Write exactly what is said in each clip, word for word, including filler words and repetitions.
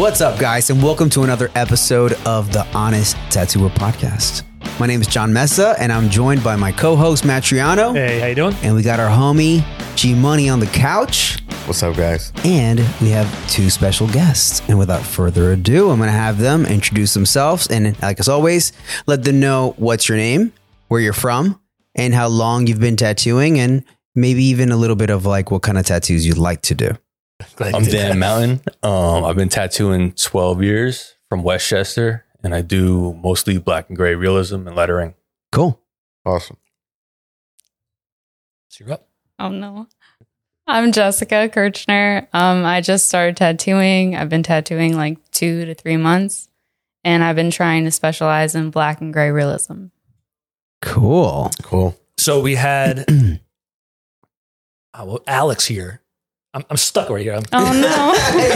What's up, guys, and welcome to another episode of the Honest Tattooer Podcast. My name is John Mesa, and I'm joined by my co-host, Matt Triano. Hey, how you doing? And we got our homie, G-Money, on the couch. What's up, guys? And we have two special guests. And without further ado, I'm going to have them introduce themselves. And like as always, let them know what's your name, where you're from, and how long you've been tattooing, and maybe even a little bit of like what kind of tattoos you'd like to do. I'm Dan Mountain. Um, I've been tattooing twelve years from Westchester, and I do mostly black and gray realism and lettering. Cool. Awesome. So you're up. Oh, no. I'm Jessica Kirchner. Um, I just started tattooing. I've been tattooing like two to three months, and I've been trying to specialize in black and gray realism. Cool. Cool. So we had oh, well, Alex here. I'm, I'm stuck right here. I'm, Oh, no.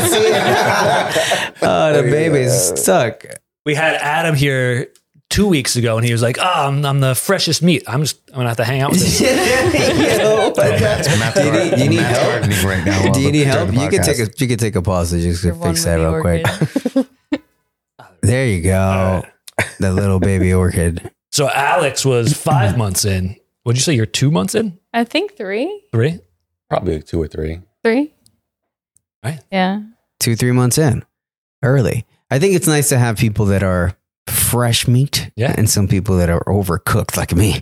Oh, the baby's stuck. we had Adam here two weeks ago, and he was like, "Oh, I'm, I'm the freshest meat. I'm just I'm gonna have to hang out with this." Yo, do you need, do you need Matt's help? gardening right now. Do you need help? during the You can take podcast. a you can take a pause to just You're fix one that with real the quick. There you go. The little baby orchid. So Alex was five months in. Would you say you're two months in? I think three. Three? Probably like two or three. Three. Right. Yeah. Two, three months in. Early. I think it's nice to have people that are fresh meat, Yeah. and some people that are overcooked like me.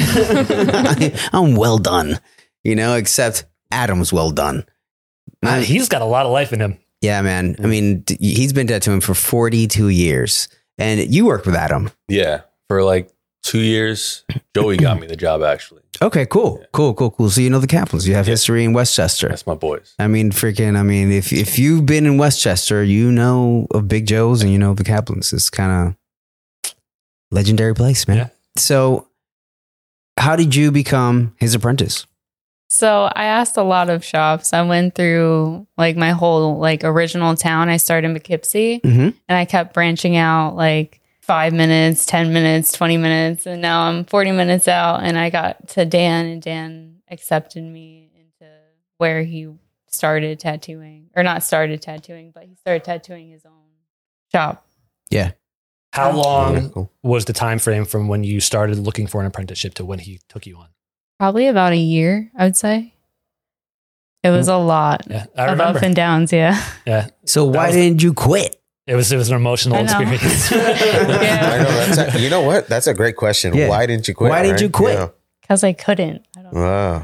I'm well done, you know, except Adam's well done. Uh, he's got a lot of life in him. Yeah, man. I mean, d- he's been tattooing for forty-two years, and you worked with Adam. Yeah, for like two years. Joey got me the job, actually. Okay, cool, cool, cool, cool. So you know the Kaplans. You have Yeah. history in Westchester. That's my boys. I mean, freaking, I mean, if if you've been in Westchester, you know of Big Joe's and you know the Kaplans. It's kind of legendary place, man. Yeah. So how did you become his apprentice? So I asked a lot of shops. I went through like my whole like original town. I started in Poughkeepsie, Mm-hmm. and I kept branching out like five minutes, ten minutes, twenty minutes. And now I'm forty minutes out, and I got to Dan, and Dan accepted me into where he started tattooing, or not started tattooing, but he started tattooing his own shop. Yeah. How long Yeah, cool. was the time frame from when you started looking for an apprenticeship to when he took you on? Probably about a year, I would say. It was a lot Yeah, I of remember. ups and downs. Yeah. Yeah, So why was- didn't you quit? it was it was an emotional I know. experience. I Yeah. know that's a, you know what? That's a great question. Yeah. Why didn't you quit? Why didn't right? you quit? Yeah. Because I couldn't. I don't know. Wow.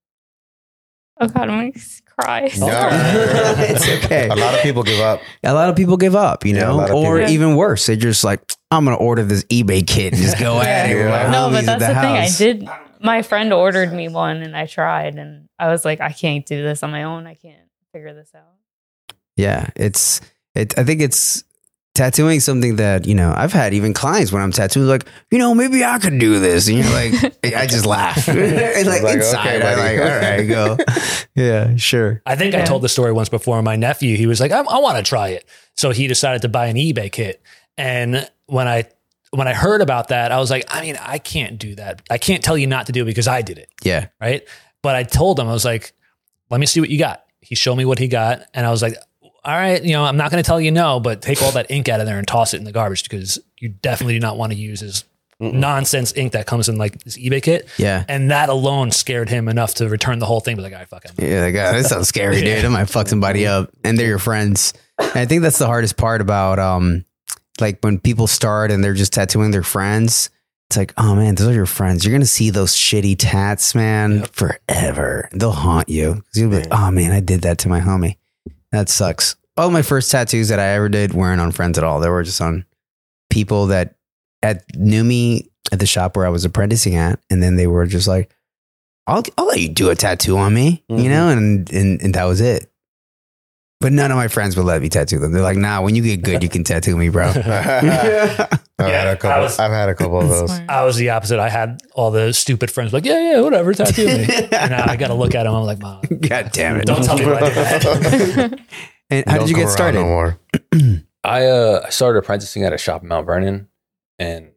Oh, God, I'm going to cry. No. It's okay. A lot of people give up. A lot of people give up, you Yeah, a know, lot of or people- even worse, they're just like, I'm going to order this eBay kit and just go at it with my Yeah. No, homies but at that's the the, thing. I house. did. My friend ordered me one, and I tried, and I was like, I can't do this on my own. I can't figure this out. Yeah, it's it. I think it's tattooing something that, you know, I've had even clients when I'm tattooing like, you know, maybe I could do this, and you're like, I just laugh. And like, Like, inside, okay, I'm like, buddy. all right, go. Yeah, sure. I think I Yeah. told the story once before. My nephew, he was like, I, I want to try it. So he decided to buy an eBay kit. And when I when I heard about that, I was like, I mean, I can't do that. I can't tell you not to do it because I did it. Yeah, Right. But I told him, I was like, let me see what you got. He showed me what he got. And I was like, all right, you know, I'm not going to tell you no, but take all that ink out of there and toss it in the garbage because you definitely do not want to use this nonsense ink that comes in like this eBay kit. yeah. And that alone scared him enough to return the whole thing. But like, all right, fuck it. Yeah, like, oh, this sounds scary, dude. I might fuck somebody up, and they're your friends. And I think that's the hardest part about, um, like when people start and they're just tattooing their friends. It's like, oh man, those are your friends. You're gonna see those shitty tats, man, Yep. forever. They'll haunt you because you'll be like, oh man, I did that to my homie. That sucks. All my first tattoos that I ever did weren't on friends at all. They were just on people that at knew me at the shop where I was apprenticing at, and then they were just like, I'll I'll let you do a tattoo on me, you Mhm. know, and, and and that was it. But none of my friends would let me tattoo them. They're like, nah, when you get good, you can tattoo me, bro. I've, Yeah, had a I couple, was- I've had a couple of those. Smart. I was the opposite. I had all the stupid friends like, yeah, yeah, whatever, tattoo me. And now I got to look at them. I'm like, Mom, God damn it. don't tell me what I did. And how Don't did you come get around started? No more. I uh I started apprenticing at a shop in Mount Vernon, and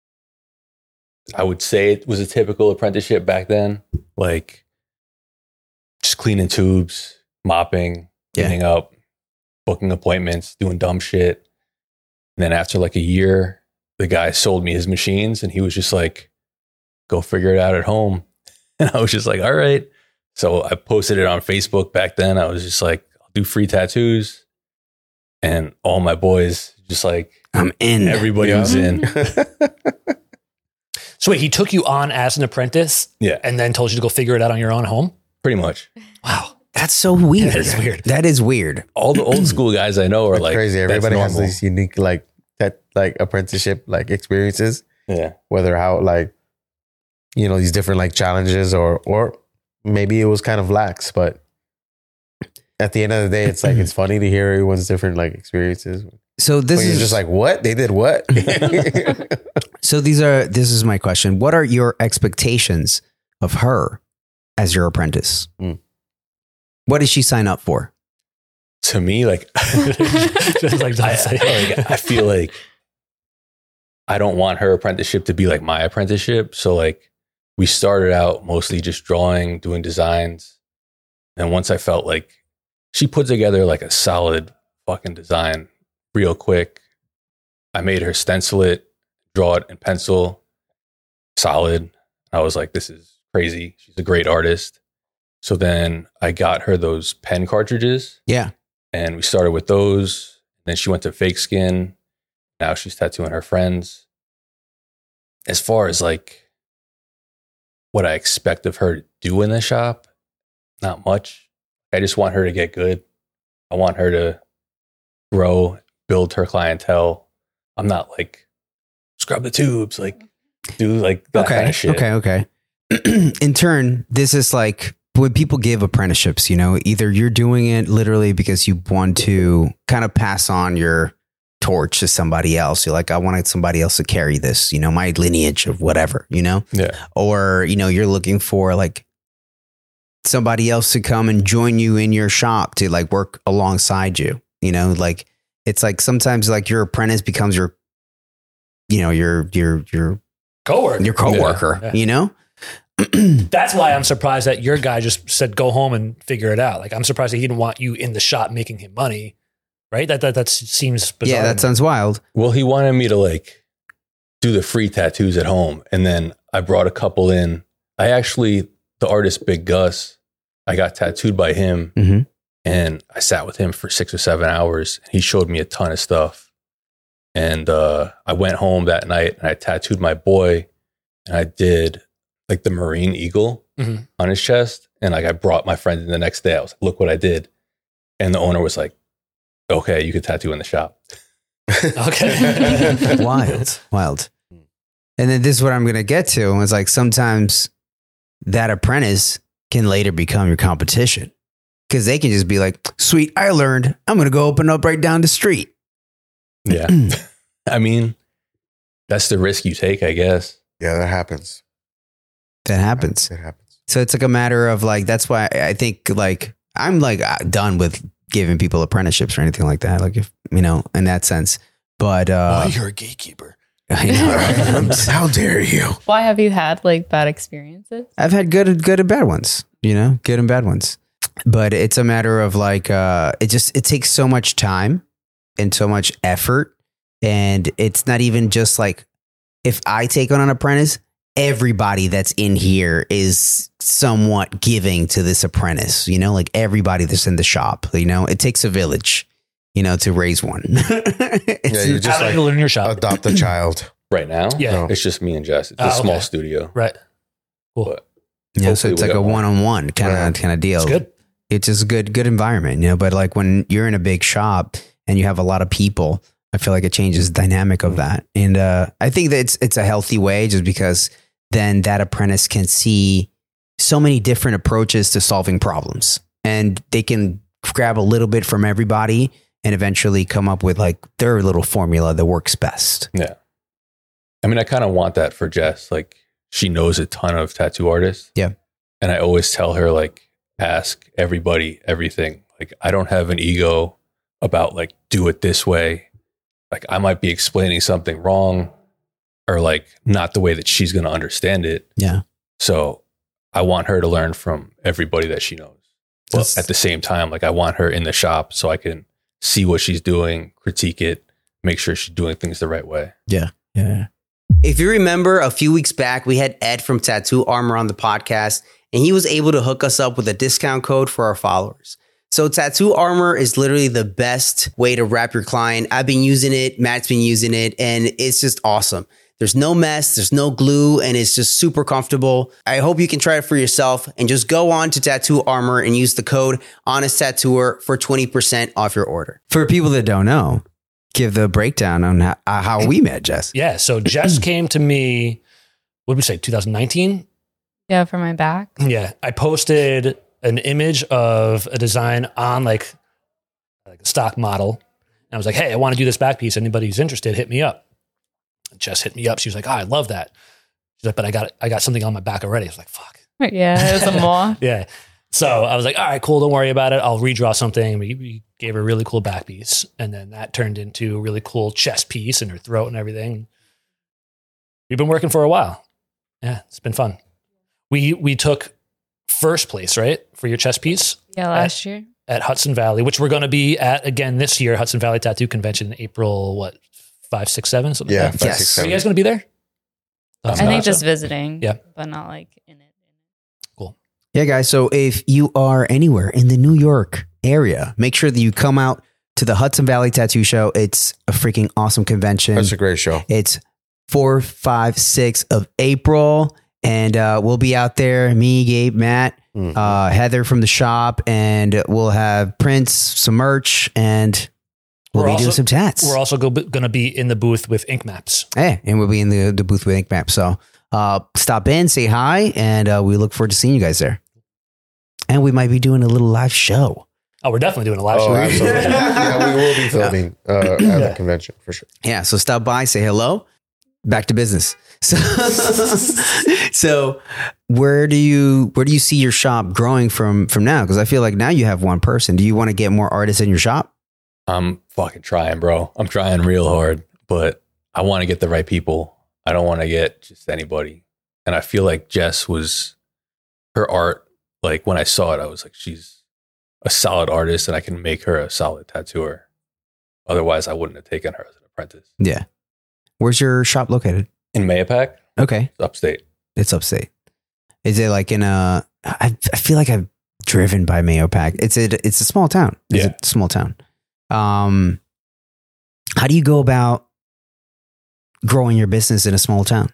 I would say it was a typical apprenticeship back then, like just cleaning tubes, mopping, Yeah. cleaning up. booking appointments, doing dumb shit. And then after like a year, the guy sold me his machines and he was just like, go figure it out at home. And I was just like, all right. So I posted it on Facebook back then. I was just like, I'll do free tattoos. And all my boys just like, I'm in. everybody Yeah. was in. So wait, he took you on as an apprentice Yeah, and then told you to go figure it out on your own home? pretty much. Wow. That's so weird. That is weird. That is weird. All the old school guys I know are That's like crazy. that's Everybody has normal. these unique like that like apprenticeship like experiences. Yeah. Whether how like you know these different like challenges or or maybe it was kind of lax, but at the end of the day, it's like it's funny to hear everyone's different like experiences. So this But you're is just like, what? They did what? so these are this is my question. What are your expectations of her as your apprentice? Mm. What did she sign up for? To me, like, Just like I, don't say I- like, I feel like I don't want her apprenticeship to be like my apprenticeship. So like we started out mostly just drawing, doing designs. And once I felt like she put together like a solid fucking design real quick, I made her stencil it, draw it in pencil, solid. I was like, this is crazy. She's a great artist. So then I got her those pen cartridges. Yeah. And we started with those. Then she went to fake skin. Now she's tattooing her friends. As far as like what I expect of her to do in the shop, not much. I just want her to get good. I want her to grow, build her clientele. I'm not like scrub the tubes, like do like that Okay. kind of shit. Okay. Okay. In turn, this is like when people give apprenticeships, you know, either you're doing it literally because you want to kind of pass on your torch to somebody else. You're like, I wanted somebody else to carry this, you know, my lineage of whatever, you know, Yeah. or, you know, you're looking for like somebody else to come and join you in your shop to like work alongside you, you know, like it's like sometimes like your apprentice becomes your, you know, your, your, your, coworker. your coworker, Yeah. you know? That's why I'm surprised that your guy just said go home and figure it out. Like I'm surprised that he didn't want you in the shop making him money, right? That that that seems bizarre. Yeah, to that me. sounds wild. Well, he wanted me to like do the free tattoos at home. And then I brought a couple in. I actually, the artist Big Gus, I got tattooed by him Mhm. and I sat with him for six or seven hours. He showed me a ton of stuff. And uh, I went home that night and I tattooed my boy and I did like the Marine Eagle Mhm. on his chest. And like I brought my friend in the next day. I was like, look what I did. And the owner was like, okay, you can tattoo in the shop. Okay. Wild, wild. And then this is what I'm going to get to. It's like sometimes that apprentice can later become your competition because they can just be like, sweet, I learned. I'm going to go open up right down the street. Yeah. I mean, that's the risk you take, I guess. Yeah, that happens. That happens. It happens. So it's like a matter of like, that's why I think like, I'm like uh, done with giving people apprenticeships or anything like that. Like if, you know, in that sense, but, uh, Oh, you're a gatekeeper. I know, right? I'm just- How dare you? Why have you had like bad experiences? I've had good, good and bad ones, you know, good and bad ones, but it's a matter of like, uh, it just, it takes so much time and so much effort. And it's not even just like, if I take on an apprentice, everybody that's in here is somewhat giving to this apprentice, you know, like everybody that's in the shop, you know, it takes a village, you know, to raise one. It's- Yeah, you How just many like people in your shop? adopt a child. Right now, Yeah. No. it's just me and Jess. It's a Ah, small okay. studio. Right. Cool. But yeah, so hopefully it's we like a got more. one-on-one kind of Right. kind of deal. It's good. It's just a good, good environment, you know, but like when you're in a big shop and you have a lot of people, I feel like it changes the dynamic of that. And uh, I think that it's, it's a healthy way just because then that apprentice can see so many different approaches to solving problems and they can grab a little bit from everybody and eventually come up with like their little formula that works best. Yeah. I mean, I kind of want that for Jess. Like, she knows a ton of tattoo artists. Yeah. And I always tell her, like, ask everybody everything. Like, I don't have an ego about, like, do it this way. Like, I might be explaining something wrong or, like, not the way that she's going to understand it. Yeah. So I want her to learn from everybody that she knows. But That's- at the same time, like, I want her in the shop so I can see what she's doing, critique it, make sure she's doing things the right way. Yeah. Yeah. If you remember a few weeks back, we had Ed from Tattoo Armor on the podcast, and he was able to hook us up with a discount code for our followers. So Tattoo Armor is literally the best way to wrap your client. I've been using it. Matt's been using it, and it's just awesome. There's no mess, there's no glue, and it's just super comfortable. I hope you can try it for yourself and just go on to Tattoo Armor and use the code Honest Tattooer for twenty percent off your order. For people that don't know, give the breakdown on how, uh, how we met, Jess. Yeah. So Jess came to me, what did we say, two thousand nineteen? Yeah, for my back. Yeah. I posted an image of a design on like, like a stock model. And I was like, hey, I want to do this back piece. Anybody who's interested, hit me up. Jess hit me up. She was like, oh, I love that. She's like, but I got I got something on my back already. I was like, fuck. Yeah, it was a moth. Yeah. So I was like, all right, cool. Don't worry about it. I'll redraw something. We, we gave her a really cool back piece. And then that turned into a really cool chest piece and her throat and everything. We've been working for a while. Yeah, it's been fun. We we took first place, right, for your chest piece? Yeah, last year. At Hudson Valley, which we're going to be at again this year, Hudson Valley Tattoo Convention in April, what, five, six, seven? Something Yeah, like that. five, Yes. six, Are seven. you guys going to be there? I'm I think not, just so- visiting. Yeah. But not like in it. Yeah, guys. So if you are anywhere in the New York area, make sure that you come out to the Hudson Valley Tattoo Show. It's a freaking awesome convention. That's a great show. It's four, five, six of April. And uh, we'll be out there, me, Gabe, Matt, Mhm. uh, Heather from the shop, and we'll have prints, some merch, and we'll We're be also- doing some tats. We're also go, going to be in the booth with Ink Maps. Hey, and we'll be in the, the booth with Ink Map. So uh, stop in, say hi, and uh, we look forward to seeing you guys there. And we might be doing a little live show. Oh, we're definitely doing a live Oh, show. absolutely. Yeah, we will be filming uh, at the convention for sure. Yeah, so stop by, say hello, back to business. So, so where do you where do you see your shop growing from from now? Because I feel like now you have one person. Do you want to get more artists in your shop? I'm fucking trying, bro. I'm trying real hard, but I want to get the right people. I don't want to get just anybody. And I feel like Jess was, her art, like when I saw it, I was like, she's a solid artist and I can make her a solid tattooer. Otherwise, I wouldn't have taken her as an apprentice. Yeah. Where's your shop located? In Mayapack, Okay, it's upstate. it's upstate. Is it like in a? I, I feel like I've driven by Mayopack. It's a it's a small town. It's Yeah. a small town. Um, how do you go about growing your business in a small town?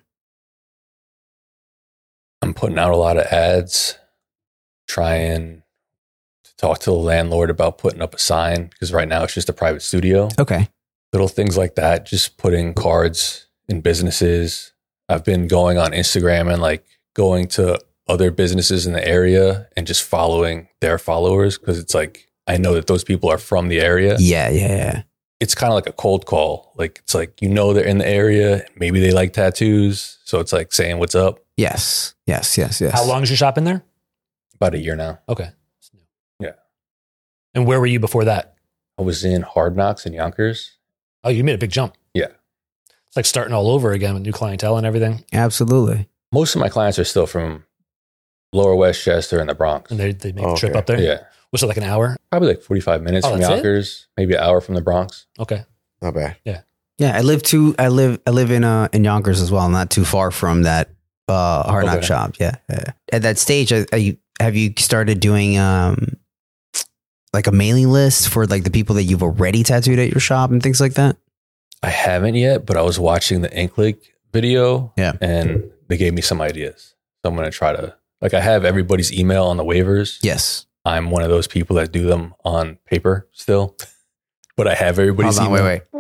I'm putting out a lot of ads, trying to talk to the landlord about putting up a sign because right now it's just a private studio. Okay. Little things like that, just putting cards in businesses. I've been going on Instagram and like going to other businesses in the area and just following their followers because it's like I know that those people are from the area. Yeah, yeah, yeah. It's kind of like a cold call. Like it's like you know they're in the area, maybe they like tattoos, so it's like saying what's up. Yes, yes, yes, yes. How long is your shop in there? About a year now. Okay. Yeah. And where were you before that? I was in Hard Knocks in Yonkers. Oh, you made a big jump. Yeah. It's like starting all over again with new clientele and everything. Absolutely. Most of my clients are still from Lower Westchester and the Bronx. And they, they make the Okay. trip up there. Yeah. Was it like an hour? Probably like forty-five minutes Oh, from that's it? Yonkers, maybe an hour from the Bronx. Okay. Not bad. Yeah, I live too. I live. I live in uh in Yonkers as well. Not too far from that uh hard knock Okay. shop. Yeah, yeah. At that stage, are are you have you started doing um like a mailing list for like the people that you've already tattooed at your shop and things like that? I haven't yet, but I was watching the Ink Lake video Yeah. and they gave me some ideas. So I'm going to try to, like, I have everybody's email on the waivers. Yes. I'm one of those people that do them on paper still, but I have everybody's Hold on. email. Wait. Wait.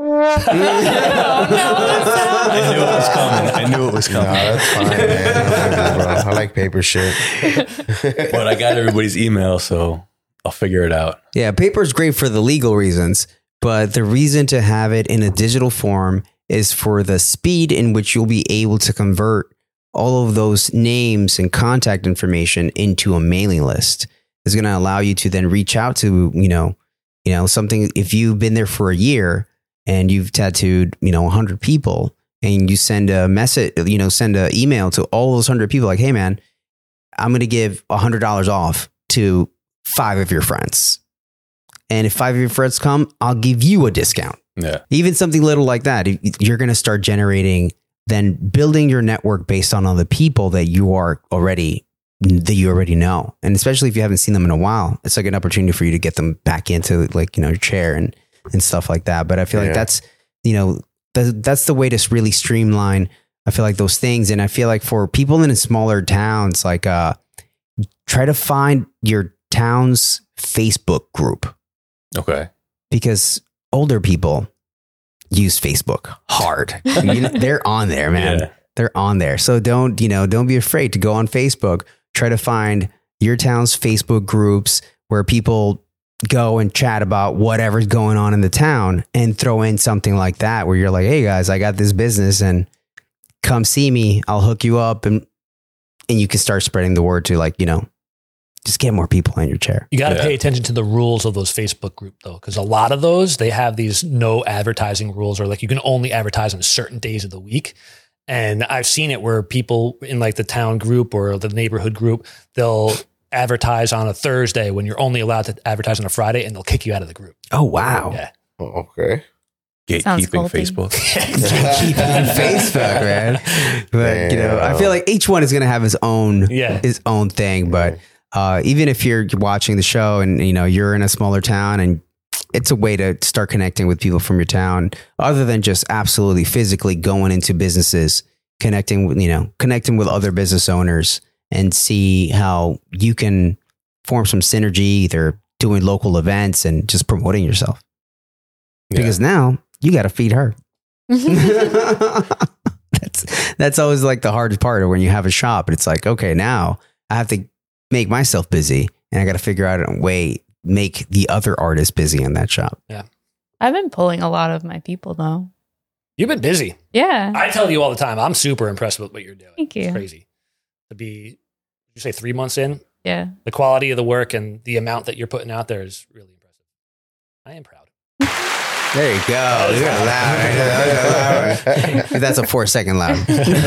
I knew it was coming. I knew it was No, coming. that's fine, man. Bro. I like paper shit. But I got everybody's email, so I'll figure it out. Yeah, paper is great for the legal reasons, but the reason to have it in a digital form is for the speed in which you'll be able to convert all of those names and contact information into a mailing list. Is going to allow you to then reach out to, you know, you know, something. If you've been there for a year and you've tattooed, you know, one hundred people, and you send a message, you know, send an email to all those one hundred people like, hey, man, I'm going to give one hundred dollars off to five of your friends. And if five of your friends come, I'll give you a discount. Yeah. Even something little like that, you're going to start generating, then building your network based on all the people that you are already, that you already know. And especially if you haven't seen them in a while, it's like an opportunity for you to get them back into like, you know, your chair and, and stuff like that. But I feel Yeah. like that's, you know, th- that's the way to really streamline. I feel like those things. And I feel like for people in smaller towns, like, uh, try to find your town's Facebook group, Okay. because older people use Facebook hard. You know, they're on there, man. Yeah. They're on there. So don't, you know, don't be afraid to go on Facebook. Try to find your town's Facebook groups where people go and chat about whatever's going on in the town, and throw in something like that where you're like, hey guys, I got this business and come see me. I'll hook you up, and and you can start spreading the word to, like, you know, just get more people in your chair. You got to Yeah. pay attention to the rules of those Facebook group though, because a lot of those, they have these no advertising rules, or like you can only advertise on certain days of the week. And I've seen it where people in like the town group or the neighborhood group, they'll advertise on a Thursday when you're only allowed to advertise on a Friday, and they'll kick you out of the group. Oh, wow. Yeah. Oh, okay. Sounds Gatekeeping culty. Facebook. Keep on Facebook, man. But, you know, I feel like each one is going to have his own, Yeah. his own thing. But uh, even if you're watching the show and, you know, you're in a smaller town, and it's a way to start connecting with people from your town, other than just absolutely physically going into businesses, connecting with, you know, connecting with other business owners, and see how you can form some synergy, either doing local events and just promoting yourself. Yeah. Because now you got to feed her. that's that's always like the hardest part of when you have a shop. It's like, okay, now I have to make myself busy, and I got to figure out a way make the other artists busy in that shop. I've been pulling a lot of my people though. You've been busy. Yeah. I tell you all the time, I'm super impressed with what you're doing. Thank you. It's crazy to be, did you say three months in? Yeah. The quality of the work and the amount that you're putting out there is really impressive. I am proud. There you go. Look at that. That's a four second loud.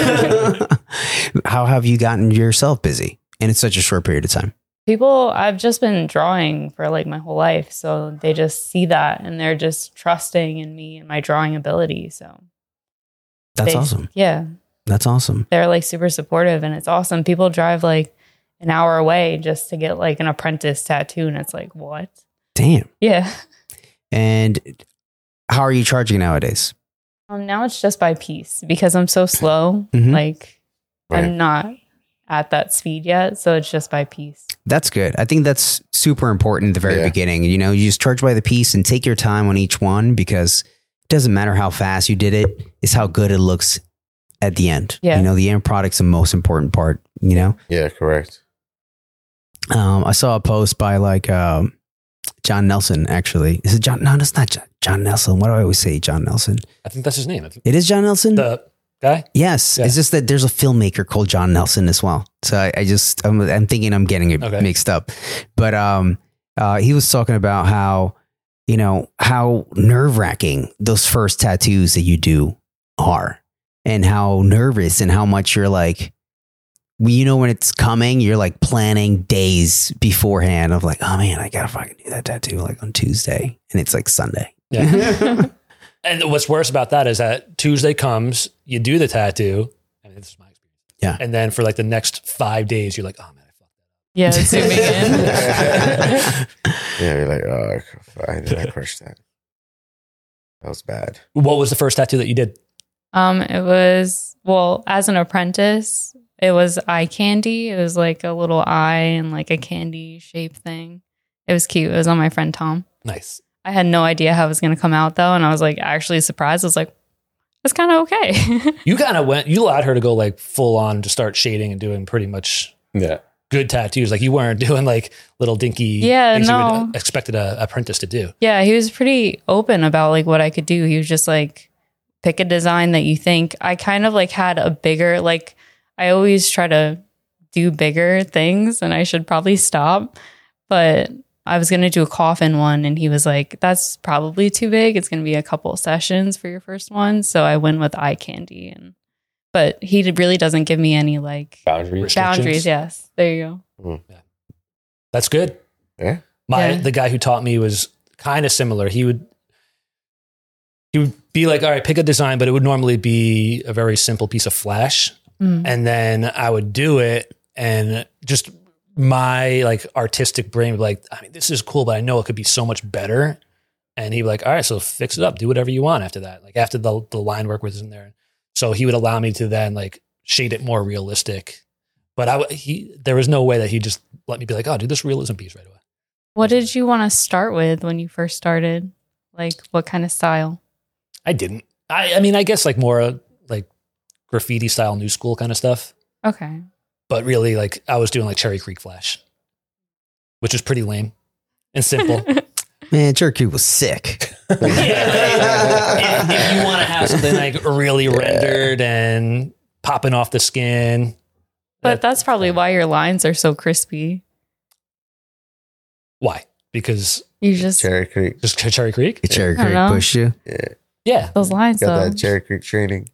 How have you gotten yourself busy? And it's such a short period of time. People, I've just been drawing for like my whole life. So they just see that and they're just trusting in me and my drawing ability. So That's they- awesome. Yeah. That's awesome. They're like super supportive and it's awesome. People drive like an hour away just to get like an apprentice tattoo. And it's like, what? Damn. Yeah. And how are you charging nowadays? Um, now it's just by piece because I'm so slow. Mhm. Like Right. I'm not at that speed yet. So it's just by piece. That's good. I think that's super important at the very Yeah. beginning. You know, you just charge by the piece and take your time on each one, because it doesn't matter how fast you did it, it's how good it looks at the end. Yeah. You know, the end product's the most important part, you know? Yeah, correct. Um, I saw a post by like um, John Nelson, actually. Is it John? No, that's not John, John Nelson. Why do I always say John Nelson? I think that's his name. I think It is John Nelson? the guy. Yes. Yeah. It's just that there's a filmmaker called John Nelson as well. So I, I just, I'm, I'm thinking I'm getting it Okay. mixed up. But um, uh, he was talking about how, you know, how nerve wracking those first tattoos that you do are, and how nervous and how much you're like, when you know when it's coming, you're like planning days beforehand of like, oh man, I gotta fucking do that tattoo like on Tuesday, and it's like Sunday. Yeah. And what's worse about that is that Tuesday comes, you do the tattoo. I mean, this is my experience. Yeah. And then for like the next five days, you're like, oh man, I fucked Yeah. Zooming in. Yeah, you're like, oh, I did I crush that? That was bad. that. What was the first tattoo that you did? Um, it was, well, as an apprentice, it was eye candy. It was like a little eye and like a candy shaped thing. It was cute. It was on my friend Tom. Nice. I had no idea how it was going to come out though. And I was like actually surprised. I was like, that's kind of okay. You kind of went, you allowed her to go like full on to start shading and doing pretty much Yeah. good tattoos. Like you weren't doing like little dinky Yeah, things you no. would expected a apprentice to do. Yeah, he was pretty open about like what I could do. He was just like, pick a design that you think. I kind of like had a bigger, like I always try to do bigger things and I should probably stop. But I was going to do a coffin one and he was like, that's probably too big. It's going to be a couple sessions for your first one. So I went with eye candy. And but he really doesn't give me any like Boundaries. Restrictions. boundaries. Yes. There you go. That's good. Yeah. My Yeah. the guy who taught me was kind of similar. He would he would be like, all right, pick a design, but it would normally be a very simple piece of Flash. Mm. And then I would do it, and just my like artistic brain would be like, I mean, this is cool, but I know it could be so much better. And he'd be like, all right, so fix it up, do whatever you want after that. Like after the the line work was in there. So he would allow me to then like shade it more realistic. But I w- he there was no way that he just let me be like, oh, do this realism piece right away. What did you want to start with when you first started? Like what kind of style? I didn't. I I mean, I guess like more uh, like graffiti style, new school kind of stuff. Okay. But really, like I was doing like Cherry Creek Flash, which is pretty lame and simple. Man, Cherry Creek was sick. Yeah, like, if, if you want to have something like really rendered and popping off the skin. But that's probably why your lines are so crispy. Why? Because You just Cherry Creek. just Cherry Creek? Cherry I don't Creek know. pushed you. Yeah, Yeah. those lines got though. that Cherry Creek training.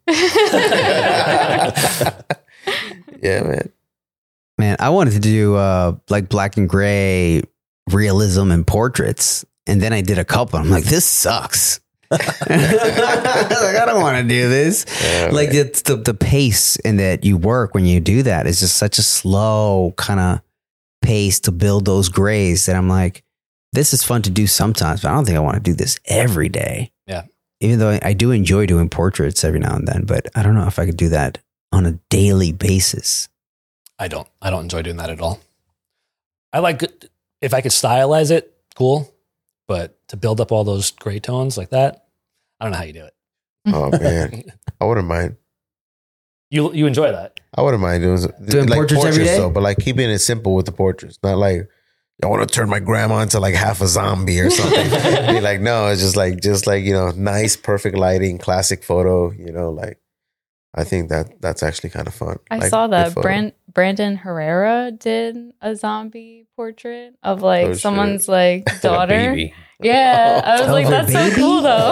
Yeah, man. Man, I wanted to do uh, like black and gray realism and portraits. And then I did a couple. I'm like, this sucks. like, I don't want to do this. Yeah, like man. it's the, the pace and that you work when you do that is just such a slow kind of pace to build those grays that I'm like, this is fun to do sometimes, but I don't think I want to do this every day. Yeah. Even though I, I do enjoy doing portraits every now and then, but I don't know if I could do that on a daily basis. I don't. I don't enjoy doing that at all. I like if I could stylize it, cool. But to build up all those gray tones like that, I don't know how you do it. Oh man, I wouldn't mind. You you enjoy that? I wouldn't mind doing, Doing like portraits every day? though, but like keeping it simple with the portraits, not like I want to turn my grandma into like half a zombie or something. Be like, no, it's just like just like you know, nice, perfect lighting, classic photo. You know, like I think that that's actually kind of fun. I Like, saw good that photo. Brand, Brandon Herrera did a zombie portrait of like Oh, shit. someone's like Like a daughter. baby. Yeah, I was Oh, like, her that's baby? so cool though.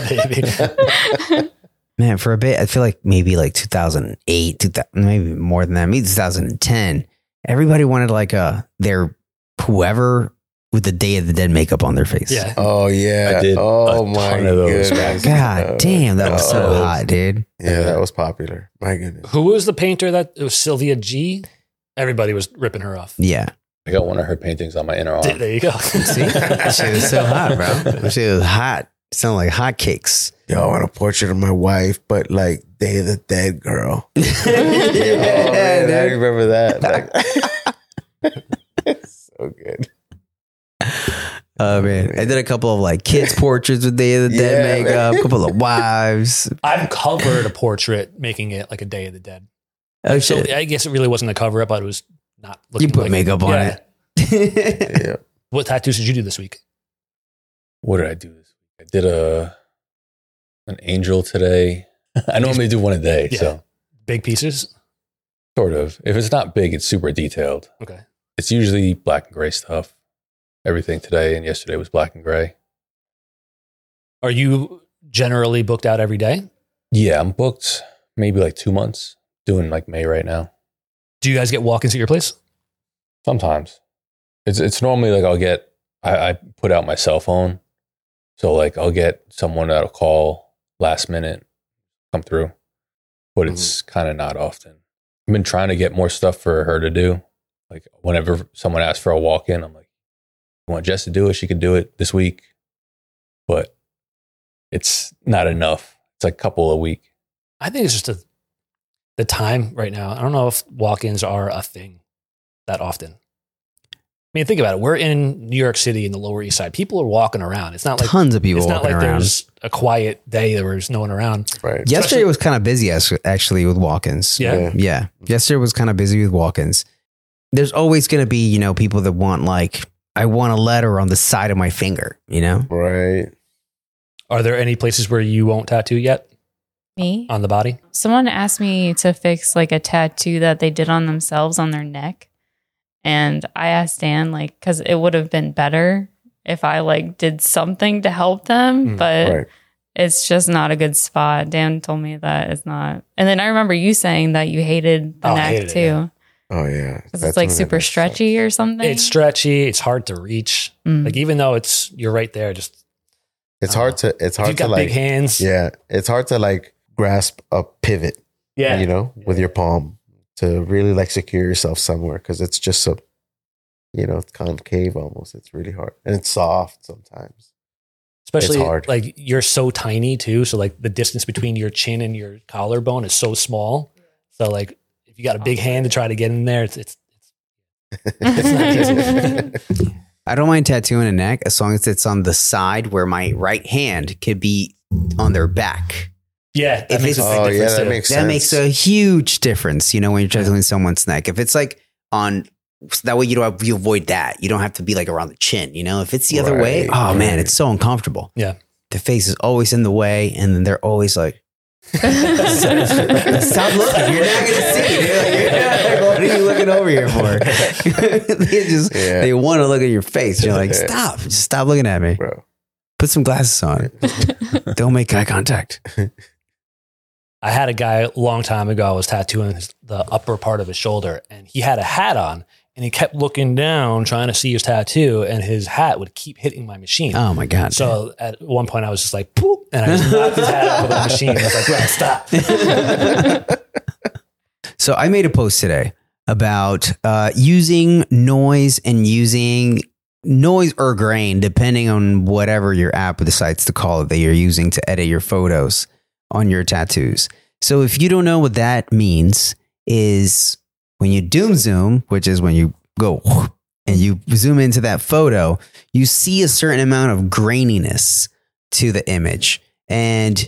Maybe. Man, for a bit, I feel like maybe like two thousand eight, two thousand, maybe more than that, maybe two thousand ten. Everybody wanted like a their whoever with the Day of the Dead makeup on their face. Yeah. Oh yeah. I did Oh a my ton of those goodness. God Oh, damn, that was so oh. hot, dude. Yeah, that was popular. My goodness. Who was the painter that it was Sylvia G? Everybody was ripping her off. Yeah. I got one of her paintings on my inner arm. There there you go. See, that shit was so hot, bro. That shit was hot. It sounded like hotcakes. Yo, I want a portrait of my wife, but like Day of the Dead girl. yeah, Oh, man, I dude. remember that. Like, so good. Oh man, I did a couple of like kids' portraits with Day of the Dead Yeah, man. makeup, a couple of wives. I've covered a portrait making it like a Day of the Dead. Oh So shit, I guess it really wasn't a cover up, but it was not looking you put like makeup on Yeah. it. Yeah. What tattoos did you do this week? What did I do this week? I did a an angel today. I normally do one a day, Yeah. so Big pieces? sort of. If it's not big, it's super detailed. Okay. It's usually black and gray stuff. Everything today and yesterday was black and gray. Are you generally booked out every day? Yeah, I'm booked maybe like two months. Doing like May right now. Do you guys get walk-ins at your place? Sometimes it's it's normally like I'll get I, I put out my cell phone, so like I'll get someone that'll call last minute, come through, but it's kind of not often. I've been trying to get more stuff for her to do. Like whenever someone asks for a walk-in, I'm like, "You want Jess to do it? She could do it this week," but it's not enough. It's like a couple a week. I think it's just a, the time right now. I don't know if walk-ins are a thing that often. I mean, think about it. We're in New York City in the Lower East Side. People are walking around. It's not like Tons of people it's not walking like around. there's a quiet day where there's no one around. Right. Yesterday was kind of busy as- actually with walk-ins. Yeah. Yeah. Yeah. Yesterday was kind of busy with walk-ins. There's always going to be, you know, people that want like, I want a letter on the side of my finger, you know? Right. Are there any places where you won't tattoo yet Me? on the body? Someone asked me to fix like a tattoo that they did on themselves on their neck. And I asked Dan, like, because it would have been better if I like did something to help them, Mm, but Right. it's just not a good spot. Dan told me that it's not. And then I remember you saying that you hated the Oh, I neck hated it, too. yeah. Oh yeah, Because it's like super stretchy or something. It's stretchy. It's hard to reach. Mm. Like even though it's you're right there, just It's uh, hard to. It's if hard you've to got like. big hands. Yeah, it's hard to like grasp a pivot. Yeah. You know, with your palm to really like secure yourself somewhere because it's just so, you know, concave almost. It's really hard and it's soft sometimes. Especially It's hard. like you're so tiny too. So like the distance between your chin and your collarbone is so small. So like if you got a big hand to try to get in there, it's it's it's not easy. I don't mind tattooing a neck as long as it's on the side where my right hand could be on their back. Yeah. That If makes a it's- big Oh yeah, difference that too. makes That sense. makes a huge difference, you know, when you're tattooing someone's neck. If it's like on, that way you don't have, you avoid that. You don't have to be like around the chin, you know. If it's the other way, Right, oh man, right. it's so uncomfortable. Yeah. The face is always in the way, and then they're always like, "Stop looking! You're not gonna see." Dude. Like, you're not- like, what are you looking over here for? they just Yeah. they want to look at your face. You're like, stop! Just stop looking at me. Bro. Put some glasses on. Don't make eye contact. I had a guy a long time ago. I was tattooing his, the upper part of his shoulder, and he had a hat on, and he kept looking down trying to see his tattoo, and his hat would keep hitting my machine. Oh my god! So at one point, I was just like, "Poop," and I just knocked his hat out of the machine. I was like, "Bro, stop!" So I made a post today about uh, using noise and using noise or grain, depending on whatever your app decides to call it that you're using to edit your photos on your tattoos. So if you don't know what that means, is when you doom zoom, which is when you go and you zoom into that photo, you see a certain amount of graininess to the image. And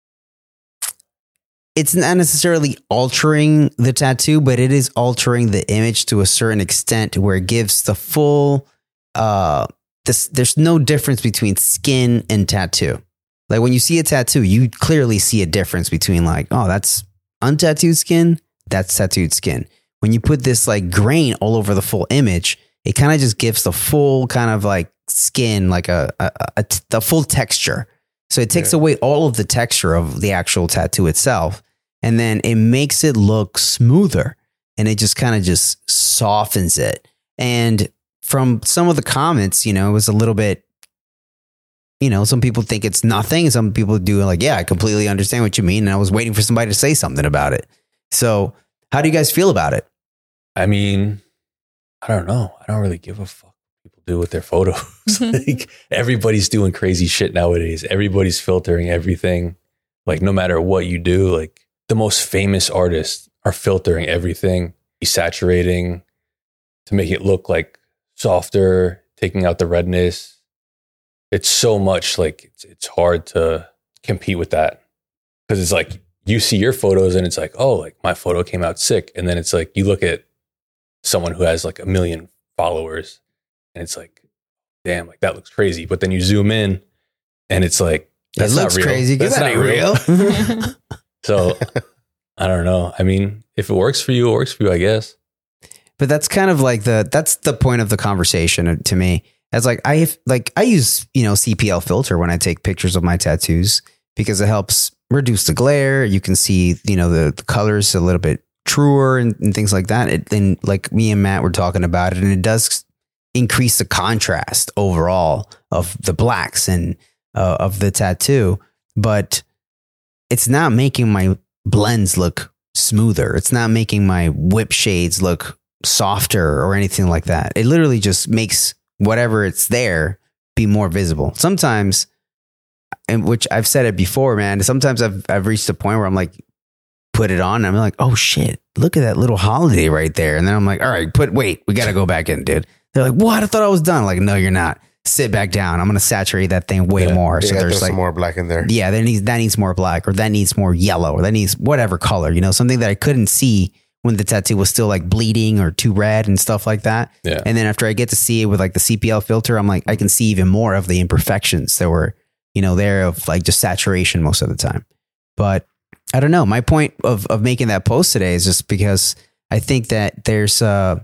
it's not necessarily altering the tattoo, but it is altering the image to a certain extent where it gives the full, uh, this, there's no difference between skin and tattoo. Like when you see a tattoo, you clearly see a difference between like, oh, that's untattooed skin, that's tattooed skin. When you put this like grain all over the full image, it kind of just gives the full kind of like skin, like a, a, a, a the full texture. So it takes Yeah. away all of the texture of the actual tattoo itself. And then it makes it look smoother and it just kind of just softens it. And from some of the comments, you know, it was a little bit, you know, some people think it's nothing. Some people do like, yeah, I completely understand what you mean. And I was waiting for somebody to say something about it. So how do you guys feel about it? I mean, I don't know. I don't really give a fuck what people do with their photos. Like everybody's doing crazy shit nowadays. Everybody's filtering everything. Like no matter what you do, like the most famous artists are filtering everything, desaturating to make it look like softer, taking out the redness. It's so much like it's, it's hard to compete with that because it's like you see your photos and it's like, oh, like my photo came out sick. And then it's like you look at someone who has like a million followers and it's like, damn, like that looks crazy. But then you zoom in and it's like, that's it not looks real. crazy. That's That not ain't real. real. So I don't know. I mean, if it works for you, it works for you, I guess. But that's kind of like the, that's the point of the conversation to me. As like, I have, like, I use, you know, C P L filter when I take pictures of my tattoos because it helps reduce the glare. You can see, you know, the, the colors a little bit truer and, and things like that. It, and like me and Matt were talking about it, and it does increase the contrast overall of the blacks and uh, of the tattoo, but it's not making my blends look smoother. It's not making my whip shades look softer or anything like that. It literally just makes whatever it's there be more visible. Sometimes, and which I've said it before, man, sometimes I've, I've reached a point where I'm like, put it on. And I'm like, oh shit, look at that little holiday right there. And then I'm like, all right, put, wait, we got to go back in, dude. They're like, what? I thought I was done. Like, no, you're not. Sit back down. I'm going to saturate that thing way Yeah. more. Yeah, So throw there's like some more black in there. yeah, that needs that needs more black, or that needs more yellow, or that needs whatever color, you know, something that I couldn't see when the tattoo was still like bleeding or too red and stuff like that. Yeah. And then after I get to see it with like the C P L filter, I'm like, I can see even more of the imperfections that were, you know, there of like just saturation most of the time. But I don't know. My point of of making that post today is just because I think that there's uh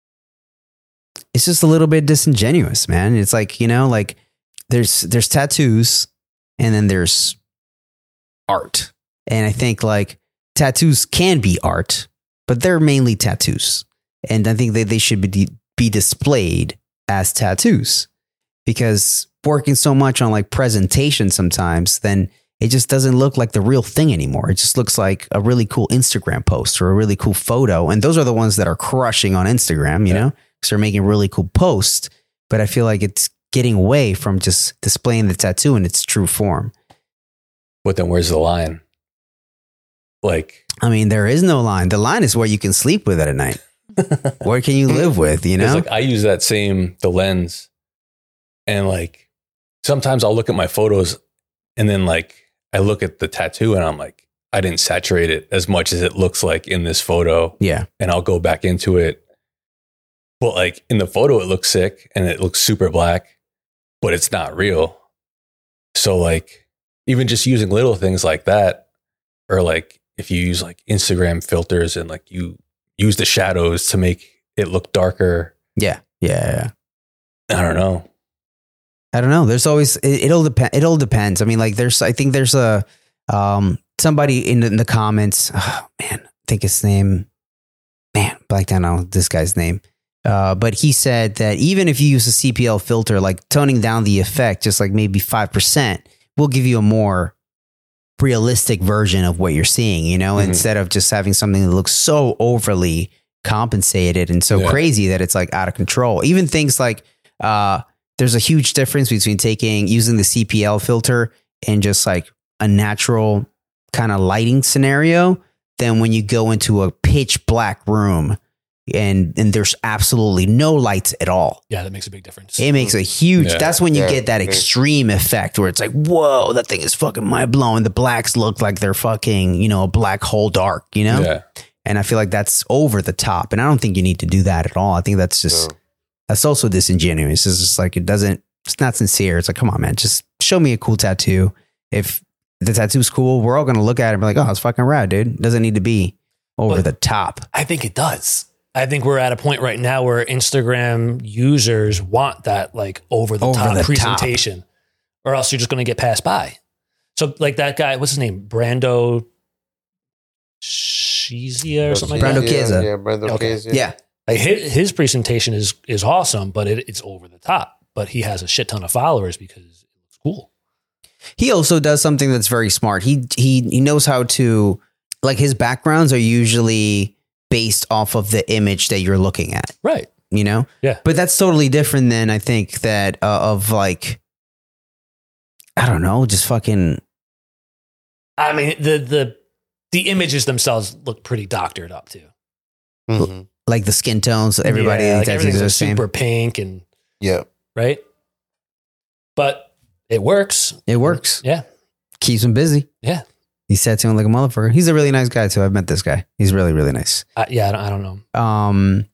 it's just a little bit disingenuous, man. It's like, you know, like there's there's tattoos and then there's art. And I think like tattoos can be art, but they're mainly tattoos. And I think that they should be, be displayed as tattoos, because working so much on like presentation sometimes, then it just doesn't look like the real thing anymore. It just looks like a really cool Instagram post or a really cool photo. And those are the ones that are crushing on Instagram, you yeah. know, because they're making really cool posts. But I feel like it's getting away from just displaying the tattoo in its true form. But then where's the line? Like, I mean, there is no line. The line is where you can sleep with it at night. Where can you live with, you know? Like, I use that same, the lens. And like, sometimes I'll look at my photos and then like, I look at the tattoo and I'm like, I didn't saturate it as much as it looks like in this photo. Yeah. And I'll go back into it. But like in the photo, it looks sick and it looks super black, but it's not real. So like, even just using little things like that, or like if you use like Instagram filters and like you use the shadows to make it look darker. Yeah. Yeah. I don't know. I don't know. There's always, it, it'll depend. It all depends. I mean, like there's, I think there's a, um, somebody in, in the comments, oh, man, I think his name, man, blacked out on this guy's name. Uh, but he said that even if you use a C P L filter, like toning down the effect, just like maybe five percent will give you a more realistic version of what you're seeing, you know, mm-hmm. instead of just having something that looks so overly compensated and so yeah. crazy that it's like out of control. Even things like, uh, there's a huge difference between taking, using the C P L filter and just like a natural kind of lighting scenario than when you go into a pitch black room and and there's absolutely no lights at all. Yeah, that makes a big difference. It makes a huge, yeah. that's when you yeah. get that extreme effect where it's like, whoa, that thing is fucking mind blowing. The blacks look like they're fucking, you know, a black hole dark, you know? Yeah. And I feel like that's over the top. And I don't think you need to do that at all. I think that's just, no. that's also disingenuous. It's just like, it doesn't, it's not sincere. It's like, come on, man, just show me a cool tattoo. If the tattoo's cool, we're all going to look at it and be like, oh, it's fucking rad, dude. It doesn't need to be over but the top. I think it does. I think we're at a point right now where Instagram users want that like over the Over top the presentation, top. Or else you're just going to get passed by. So like that guy, what's his name? Brando Shizia or something like Brando that? Chiesa. Yeah, Brando Okay. Chiesa. Yeah. Like his, his presentation is is awesome, but it, it's over the top. But he has a shit ton of followers because it looks cool. He also does something that's very smart. He he he knows how to, like, his backgrounds are usually based off of the image that you're looking at. Right. You know? Yeah. But that's totally different than, I think, that uh, of like, I don't know, just fucking. I mean, the the the images themselves look pretty doctored up too. Mm-hmm. Like the skin tones, everybody yeah, like tattoos everything's are the like same. super pink and Yeah. right. But it works. It works. Yeah. Keeps him busy. Yeah. He's tattooing like a motherfucker. He's a really nice guy too. I've met this guy. He's really, really nice. I, yeah. I don't, I don't know. Um,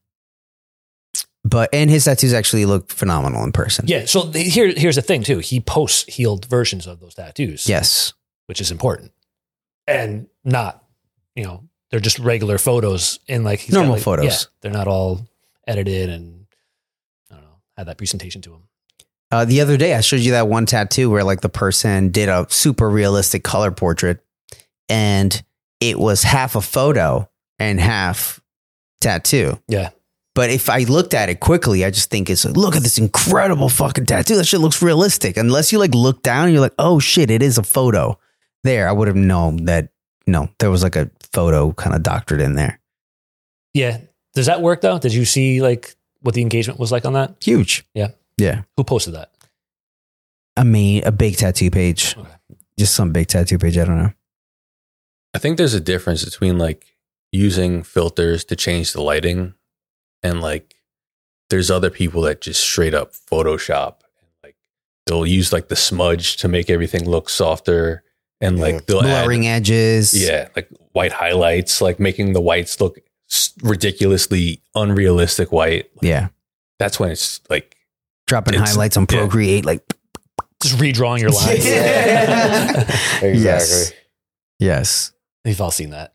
but and his tattoos actually look phenomenal in person. Yeah. So the, here, here's the thing too. He posts healed versions of those tattoos. Yes. Which is important, and not, you know, they're just regular photos in like he's got, Normal like- photos. Yeah, they're not all edited and I don't know, had that presentation to them. Uh, the other day, I showed you that one tattoo where like the person did a super realistic color portrait, and it was half a photo and half tattoo. Yeah. But if I looked at it quickly, I just think it's like, look at this incredible fucking tattoo. That shit looks realistic. Unless you like look down and you're like, oh shit, it is a photo. There, I would have known that, you know, there was like a photo kind of doctored in there. Yeah. Does that work though? Did you see like what the engagement was like on that? Huge. Yeah. Yeah. Who posted that? I mean, a big tattoo page. Okay. Just some big tattoo page. I don't know. I think there's a difference between like using filters to change the lighting and like there's other people that just straight up Photoshop and like they'll use like the smudge to make everything look softer and like Yeah. they'll Blurring add, edges. yeah, like white highlights, like making the whites look s- ridiculously unrealistic white. Yeah. That's when it's like Dropping It's- highlights on yeah. Procreate. Like, Just redrawing your lines. Exactly. Yes. Yes. We've all seen that.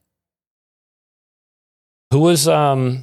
Who was um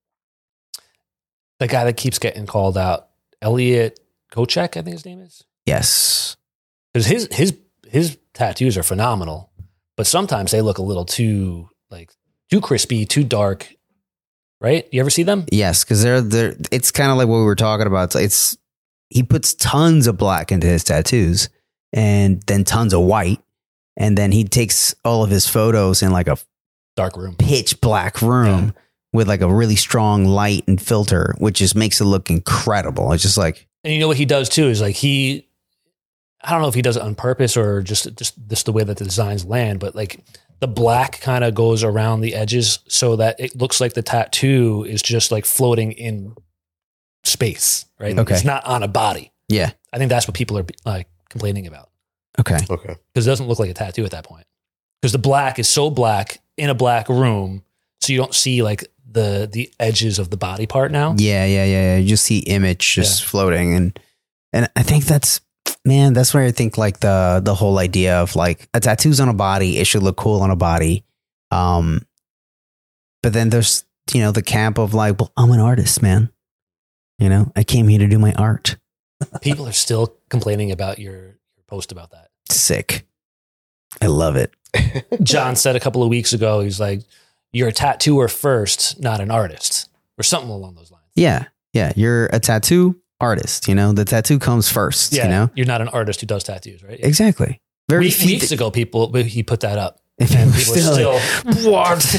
the guy that keeps getting called out? Elliot Kochek, I think his name is. Yes. Because his his his tattoos are phenomenal, but sometimes they look a little too like too crispy, too dark right? You ever see them? Yes, because they're they're. It's kind of like what we were talking about. It's, it's he puts tons of black into his tattoos, and then tons of white, and then he takes all of his photos in like a Dark room. pitch black room. Yeah. With like a really strong light and filter, which just makes it look incredible. It's just like, and you know what he does too is like he, I don't know if he does it on purpose or just just just the way that the designs land, but like the black kind of goes around the edges so that it looks like the tattoo is just like floating in space, right? Okay, it's not on a body. Yeah, I think that's what people are like complaining about. Okay, okay, because it doesn't look like a tattoo at that point because the black is so black in a black room, so you don't see like the the edges of the body part now. Yeah, yeah, yeah, yeah. You just see image just Yeah. floating, and and I think that's man, that's where I think like the the whole idea of like a tattoo's on a body, it should look cool on a body. Um, but then there's you know the camp of like, well, I'm an artist, man. You know, I came here to do my art. People are still complaining about your, your post about that. Sick. I love it. John said a couple of weeks ago, he's like, you're a tattooer first, not an artist, or something along those lines. Yeah, yeah. You're a tattoo artist. You know, the tattoo comes first. Yeah, You know, you're not an artist who does tattoos, right? exactly. Very Week, weeks ago, people he put that up, And and people people still are still what?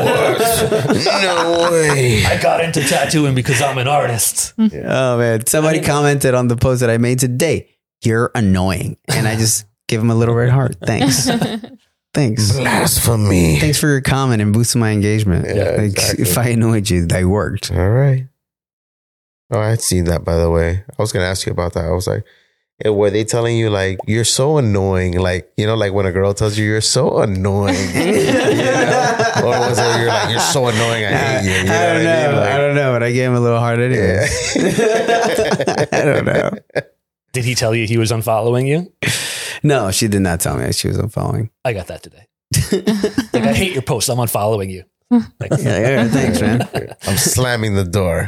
No way. I got into tattooing because I'm an artist. Oh man, somebody I mean- commented on the post that I made today. You're annoying, and I just give him a little red heart. Thanks, thanks, Blasphemy. thanks for your comment and boosting my engagement. Yeah, Like, exactly. if I annoyed you, that worked. All right. Oh, I'd seen that, by the way. I was going to ask you about that. I was like, eh, were they telling you, like, you're so annoying? Like, you know, like when a girl tells you, you're so annoying. You know? Or was it, you're like, you're so annoying, I hate you. You know I don't what know. I mean? Like, I don't know, but I gave him a little heart anyway. yeah. I don't know. Did he tell you he was unfollowing you? No, she did not tell me that she was unfollowing. I got that today. Like, I hate your post. I'm unfollowing you. Like, Yeah, yeah, thanks, man. I'm slamming the door.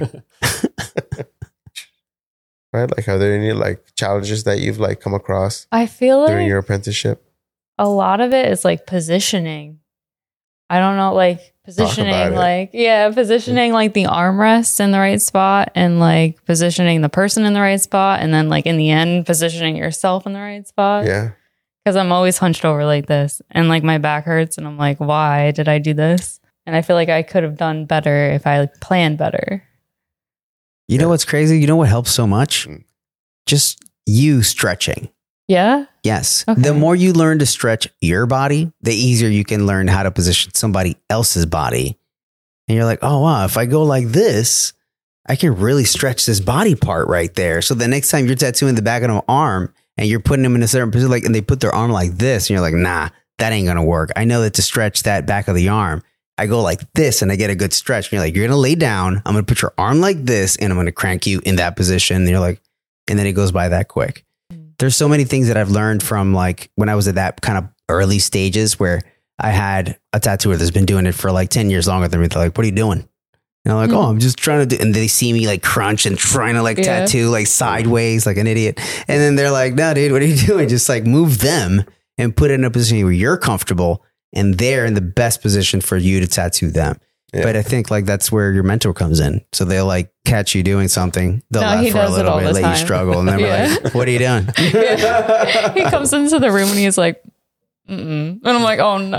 Right? Like, are there any, like, challenges that you've, like, come across I feel during like your apprenticeship? a lot of it is like positioning. I don't know, like positioning, it. like, yeah, positioning like the armrest in the right spot and like positioning the person in the right spot. And then, like, in the end, positioning yourself in the right spot. Yeah. Because I'm always hunched over like this and like my back hurts. And I'm like, why did I do this? And I feel like I could have done better if I like, planned better. You know what's crazy? You know what helps so much? Mm. Just you stretching. Yeah. Yes. Okay. The more you learn to stretch your body, the easier you can learn how to position somebody else's body. And you're like, oh, wow, if I go like this, I can really stretch this body part right there. So the next time you're tattooing the back of an arm and you're putting them in a certain position, like, and they put their arm like this, and you're like, nah, that ain't going to work. I know that to stretch that back of the arm, I go like this and I get a good stretch. And you're like, you're going to lay down. I'm going to put your arm like this and I'm going to crank you in that position. And you're like, and then it goes by that quick. There's so many things that I've learned from like when I was at that kind of early stages where I had a tattooer that's been doing it for like ten years longer than me. They're like, what are you doing? And I'm like, Mm. oh, I'm just trying to do, and they see me like crunch and trying to like Yeah. tattoo like sideways like an idiot. And then they're like, no, dude, what are you doing? Just like move them and put it in a position where you're comfortable and they're in the best position for you to tattoo them. Yeah. But I think like that's where your mentor comes in. So they'll like catch you doing something. They'll No, laugh he for a does it little all bit, the let time. you struggle. And then Yeah. we're like, what are you doing? Yeah. He comes into the room and he's like, mm-mm. And I'm like, oh no.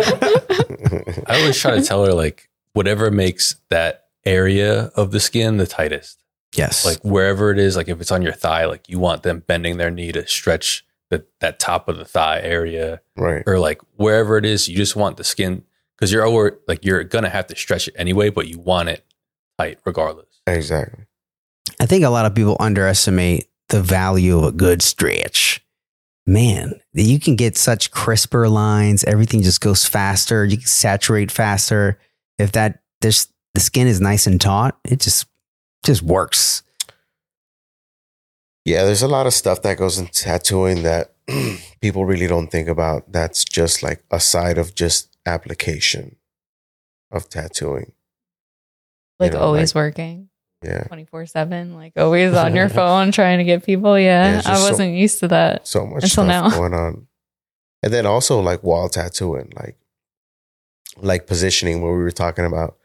I always try to tell her, like, whatever makes that area of the skin the tightest. Yes. Like, wherever it is, like, if it's on your thigh, like, you want them bending their knee to stretch the, that top of the thigh area, Right. or like wherever it is, you just want the skin, because you're over, like, you're going to have to stretch it anyway, but you want it tight regardless. Exactly. I think a lot of people underestimate the value of a good stretch. Man, you can get such crisper lines. Everything just goes faster. You can saturate faster. If that this the skin is nice and taut, it just just works. Yeah, there's a lot of stuff that goes into tattooing that people really don't think about. That's just like a side of just application of tattooing. Like You know, always like- working Yeah. twenty-four seven, like always on your phone trying to get people. Yeah. Yeah, it's I just so- wasn't used to that. So much Until stuff now. going on. And then also like wall tattooing, like like positioning, what we were talking about.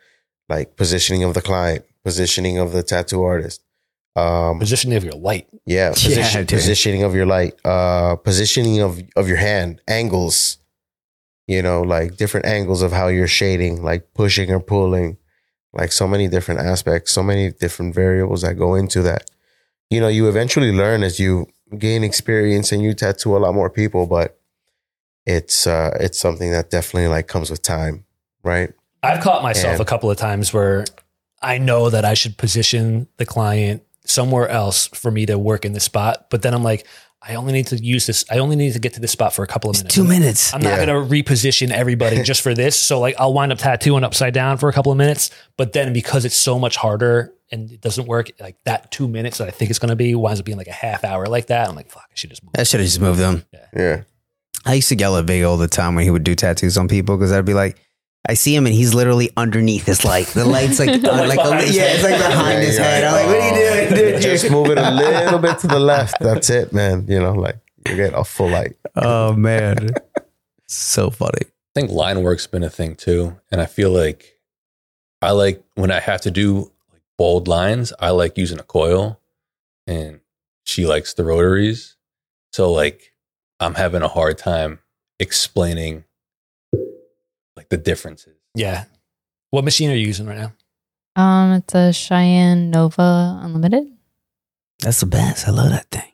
like positioning of the client, positioning of the tattoo artist, um, Positioning of your light. yeah, position, dude. positioning of your light, uh, positioning of of your hand, angles, you know, like different angles of how you're shading, like pushing or pulling, like so many different aspects, so many different variables that go into that. You know, you eventually learn as you gain experience and you tattoo a lot more people, but it's uh, it's something that definitely like comes with time, right? I've caught myself And- a couple of times where I know that I should position the client somewhere else for me to work in this spot. But then I'm like, I only need to use this. I only need to get to this spot for a couple of minutes. Two minutes. I'm not Yeah. going to reposition everybody just for this. So like I'll wind up tattooing upside down for a couple of minutes. But then because it's so much harder and it doesn't work, like that two minutes that I think it's going to be winds up being like a half hour like that. I'm like, fuck, I should just move. I should have just moved them. Yeah. I used to yell at Big all the time when he would do tattoos on people because I'd be like, I see him and he's literally underneath this light. The light's like, uh, like a, behind his yeah, head. it's like behind Yeah, his you're head. like, I'm like, what are you doing, dude? Just move it a little bit to the left. That's it, man. You know, like you get a full light. Oh man, so funny. I think line work's been a thing too. And I feel like I like when I have to do like bold lines, I like using a coil and she likes the rotaries. So like I'm having a hard time explaining like the differences. Yeah. What machine are you using right now? Um, it's a Cheyenne Nova Unlimited. That's the best. I love that thing.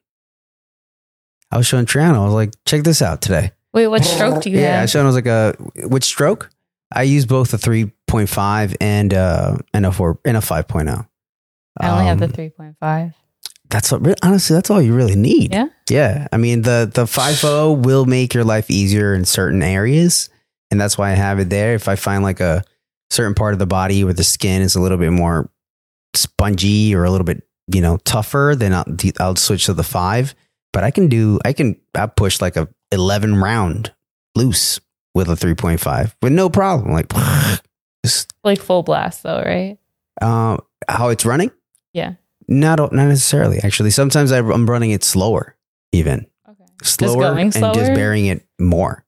I was showing Triana. I was like, check this out today. Wait, what stroke do you Yeah, I have? showed him. I was like, uh, which stroke? I use both a three point five and uh and a four and a five point oh. I only have the Um, three point five. That's what, honestly, that's all you really need. Yeah? Yeah. I mean, the the five point oh will make your life easier in certain areas. And that's why I have it there. If I find like a certain part of the body where the skin is a little bit more spongy or a little bit, you know, tougher, then I'll, I'll switch to the five. But I can do, I can, I push like a eleven round loose with a three point five with no problem. Like, just, Like full blast though, right? uh, how it's running? Yeah. Not, not necessarily. Actually, sometimes I, I'm running it slower, even Okay. slower going and just slower? burying it more.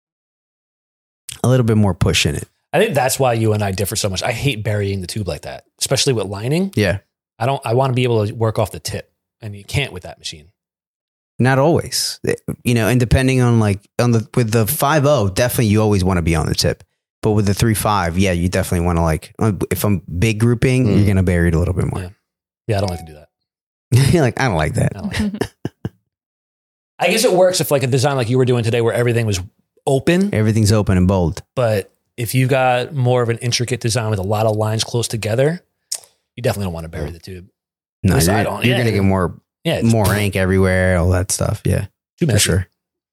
A little bit more push in it. I think that's why you and I differ so much. I hate burying the tube like that, especially with lining. Yeah. I don't, I want to be able to work off the tip and you can't with that machine. Not always, you know, and depending on like on the, with the five oh, definitely you always want to be on the tip, but with the three five, yeah, you definitely want to like, if I'm big grouping, Mm. you're going to bury it a little bit more. Yeah. Yeah. I don't like to do that. You're like, I don't like that. I, don't like it. I guess it works if like a design like you were doing today where everything was open, Everything's open and bold. but if you got more of an intricate design with a lot of lines close together, you definitely don't want to bury the tube. No, least I you're, don't. you're Yeah. going to get more, Yeah. it's more ink everywhere, all that stuff. Yeah, Too for messy. sure.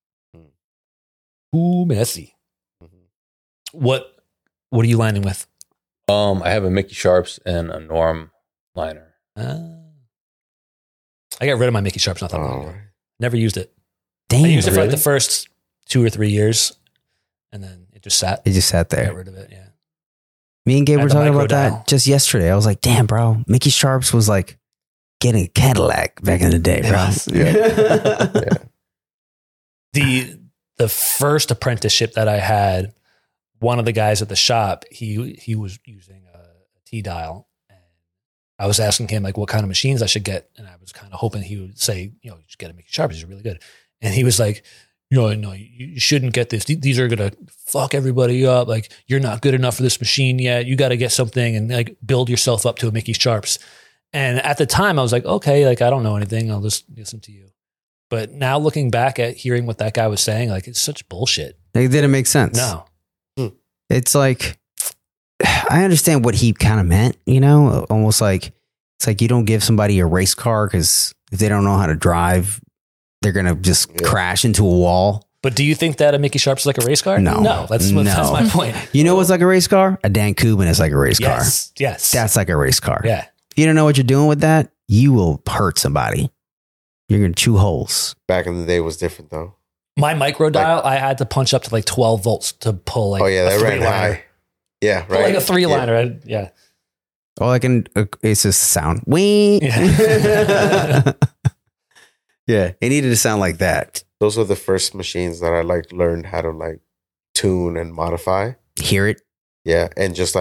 Too messy. Mhm. What, what are you lining with? Um, I have a Mickey Sharps and a Norm liner. Uh, I got rid of my Mickey Sharps not that long Oh, ago. Never used it. Damn, I used it for like really? the first two or three years, and then it just sat. it just sat I got there. rid of it. Yeah. Me and Gabe I were had the talking micro about that dial. just yesterday. I was like, damn, bro, Mickey Sharps was like getting a Cadillac back in the day, bro. Yes. Yeah. the the first apprenticeship that I had, one of the guys at the shop, he he was using a, a T dial, and I was asking him like what kind of machines I should get, and I was kind of hoping he would say, you know, you should get a Mickey Sharp. These are really good, and he was like, you know, no, you you shouldn't get this. Th- These are gonna fuck everybody up. Like you're not good enough for this machine yet. You got to get something and like build yourself up to a Mickey Sharps. And at the time, I was like, okay, like I don't know anything. I'll just listen to you. But now looking back at hearing what that guy was saying, like it's such bullshit. It didn't make sense. No. It's like, I understand what he kind of meant, you know, almost like, it's like you don't give somebody a race car because if they don't know how to drive, they're going to just Yeah. crash into a wall. But do you think that a Mickey Sharps is like a race car? No. No, that's, what, No. that's my point. You know what's like a race car? A Dan Kubin is like a race Yes. Yes. car. That's like a race car. yeah. If you don't know what you're doing with that, you will hurt somebody. You're going to chew holes. Back in the day was different though. My micro dial, I had to punch up to like twelve volts to pull like oh yeah, a that ran three-liner. high. Yeah, Pull right. Like a three Yeah. liner. I- Yeah. All I can, uh, it's just sound. Wee. Yeah. Yeah. It needed to sound like that. Those were the first machines that I like learned how to like tune and modify. Hear it. Yeah, and just like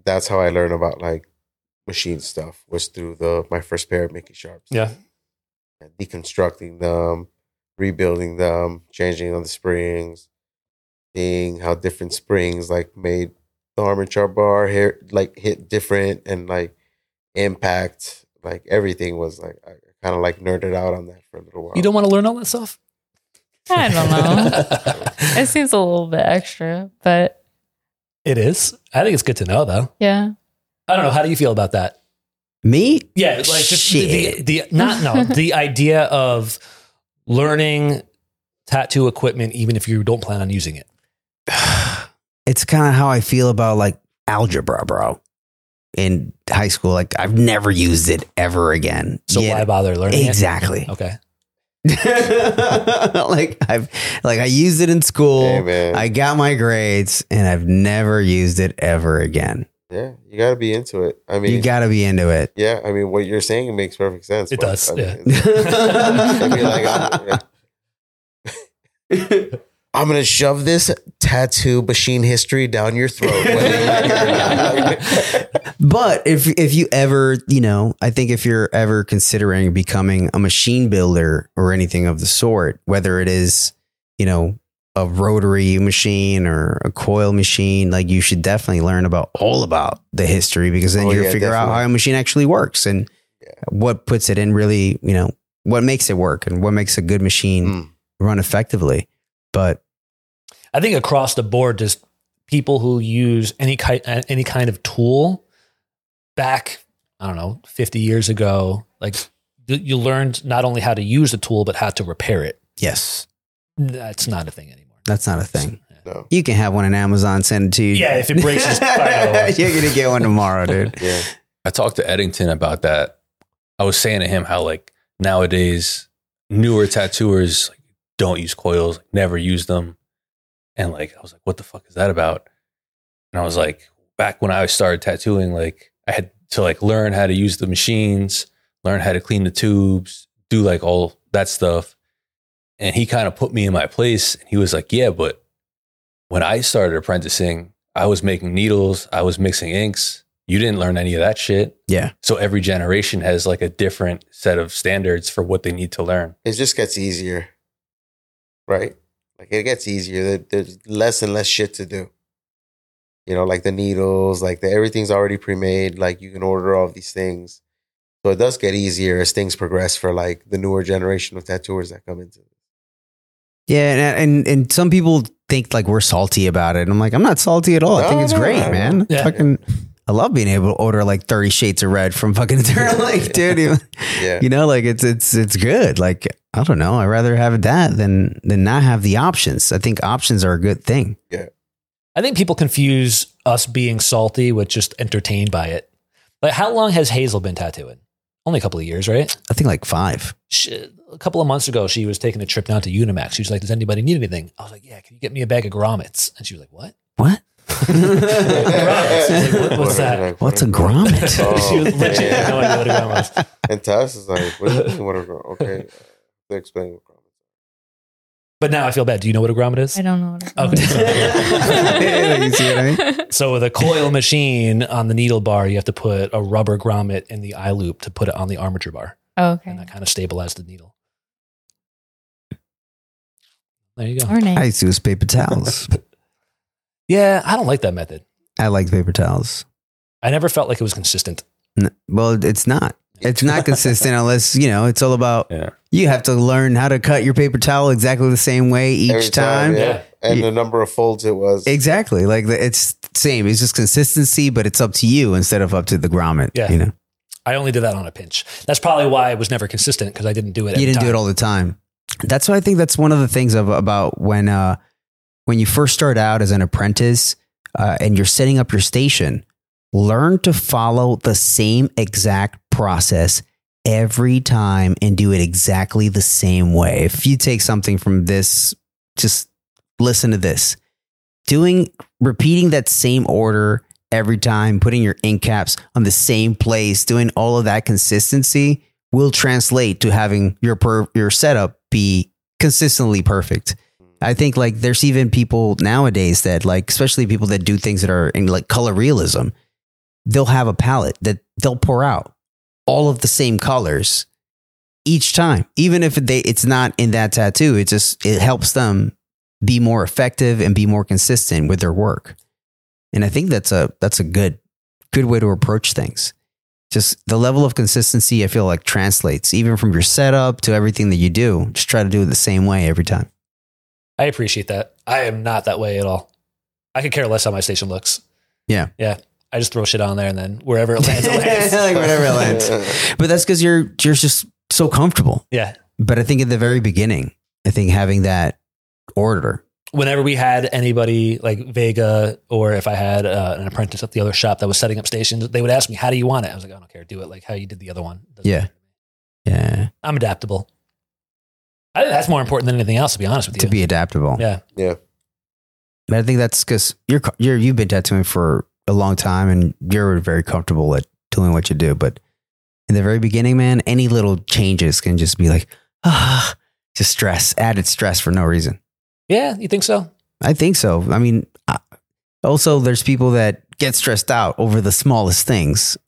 that's how I learned about like machine stuff, was through the my first pair of Mickey Sharps. Yeah. And deconstructing them, rebuilding them, changing on the springs, seeing how different springs like made the armature bar here like hit different and like impact, like everything was like I kind of like nerded out on that for a little while. You don't want to learn all that stuff? I don't know. It seems a little bit extra, but It is. I think it's good to know, though. yeah. I don't know. How do you feel about that? Me? Yeah, like just Shit. the, the not no the idea of learning tattoo equipment, even if you don't plan on using it. It's kind of how I feel about like algebra, bro. In high school, like I've never used it ever again. So Yet- why bother learning it? Exactly. Okay. like I've like I used it in school. Hey, man. I got my grades, and I've never used it ever again. Yeah, you got to be into it. I mean, You got to be into it. yeah, I mean, what you're saying makes perfect sense. It but, does, I mean, yeah. it's- I mean, like, I'm, I'm gonna shove this tattoo machine history down your throat. whether you like it or not. But if if you ever, you know, I think if you're ever considering becoming a machine builder or anything of the sort, whether it is, you know, a rotary machine or a coil machine, like you should definitely learn about all about the history, because then Oh, you'll yeah, figure out definitely. how a machine actually works and Yeah. what puts it in really, you know, what makes it work and what makes a good machine Mm. run effectively. But I think across the board, just people who use any kind any kind of tool back, I don't know, fifty years ago, like you- you learned not only how to use the tool, but how to repair it. yes, That's not a thing anymore. that's not a thing. No. You can have one on Amazon, send it to you. Yeah, if it breaks, just fire it away. you're gonna get one tomorrow, dude. Yeah. I talked to Eddington about that. I was saying to him how like nowadays newer tattooers like, don't use coils, never use them. And like I was like, what the fuck is that about? And I was like, back when I started tattooing, like I had to like learn how to use the machines, learn how to clean the tubes, do like all that stuff. And he kind of put me in my place. And he was like, yeah, but when I started apprenticing, I was making needles, I was mixing inks. You didn't learn any of that shit. Yeah. So every generation has like a different set of standards for what they need to learn. It just gets easier, right? Like it gets easier. There- There's less and less shit to do. You know, like the needles, like the everything's already pre-made. Like you can order all of these things, so it does get easier as things progress for like the newer generation of tattooers that come into it. Yeah, and, and and some people think like we're salty about it. And I'm like, I'm not salty at all. I No, think it's no, great, no. man. Yeah. Fucking, I love being able to order like thirty shades of red from fucking like, dude. You, Yeah, you know, like it's it's it's good. Like I don't know, I'd rather have that than than not have the options. I think options are a good thing. I think people confuse us being salty with just entertained by it. Like, how long has Hazel been tattooing? Only a couple of years, right? I think like five. She, a couple of months ago, she was taking a trip down to Unimax. She was like, does anybody need anything? I was like, yeah, can you get me a bag of grommets? And she was like, what? What? Grommets. I was like, what- what's that? Like, What's a what grommet? Oh, She was legit man. had no idea what a grommet was. And Tess is like, what do you mean? What a grom- okay, uh, explain what grommet. But now I feel bad. Do you know what a grommet is? I don't know what it Okay. You see what I mean? So with a coil machine on the needle bar, you have to put a rubber grommet in the eye loop to put it on the armature bar. Oh, And okay. that kind of stabilizes the needle. There you go. Or name. I used to use paper towels. Yeah, I don't like that method. I like paper towels. I never felt like it was consistent. N- Well, it's not. It's not consistent unless, you know, it's all about, Yeah. you have to learn how to cut your paper towel exactly the same way each Every time. yeah. Yeah. And Yeah. the number of folds it was. Exactly. Like the, it's same. It's just consistency, but it's up to you instead of up to the grommet. Yeah. You know, I only did that on a pinch. That's probably why I was never consistent because I didn't do it. Every you didn't time. do it all the time. That's why I think that's one of the things of, about when, uh, when you first start out as an apprentice uh, and you're setting up your station, learn to follow the same exact process every time and do it exactly the same way. If you take something from this, just listen to this. Doing, repeating that same order every time, putting your ink caps on the same place, doing all of that consistency will translate to having your per, your setup be consistently perfect. I think like there's even people nowadays that like, especially people that do things that are in like color realism. they'll have a palette that they'll pour out all of the same colors each time, even if they it's not in that tattoo. It just it helps them be more effective and be more consistent with their work. And I think that's a that's a good good way to approach things. Just the level of consistency, I feel like translates even from your setup to everything that you do. Just try to do it the same way every time. I appreciate that. I am not that way at all. I could care less how my station looks. Yeah. Yeah. I just throw shit on there and then wherever it lands, it lands. Like whatever it lands. But that's because you're you're just so comfortable. Yeah. But I think at the very beginning, I think having that order. Whenever we had anybody like Vega, or if I had uh, an apprentice at the other shop that was setting up stations, they would ask me, how do you want it? I was like, I don't care. Do it like how you did the other one. Doesn't Yeah. matter. Yeah. I'm adaptable. I think that's more important than anything else, to be honest with you. To be adaptable. Yeah. Yeah. But I think that's because you're you're you've been tattooing for a long time and you're very comfortable at doing what you do. But in the very beginning, man, any little changes can just be like, ah, just stress, added stress for no reason. Yeah. You think so? I think so. I mean, I- also there's people that get stressed out over the smallest things.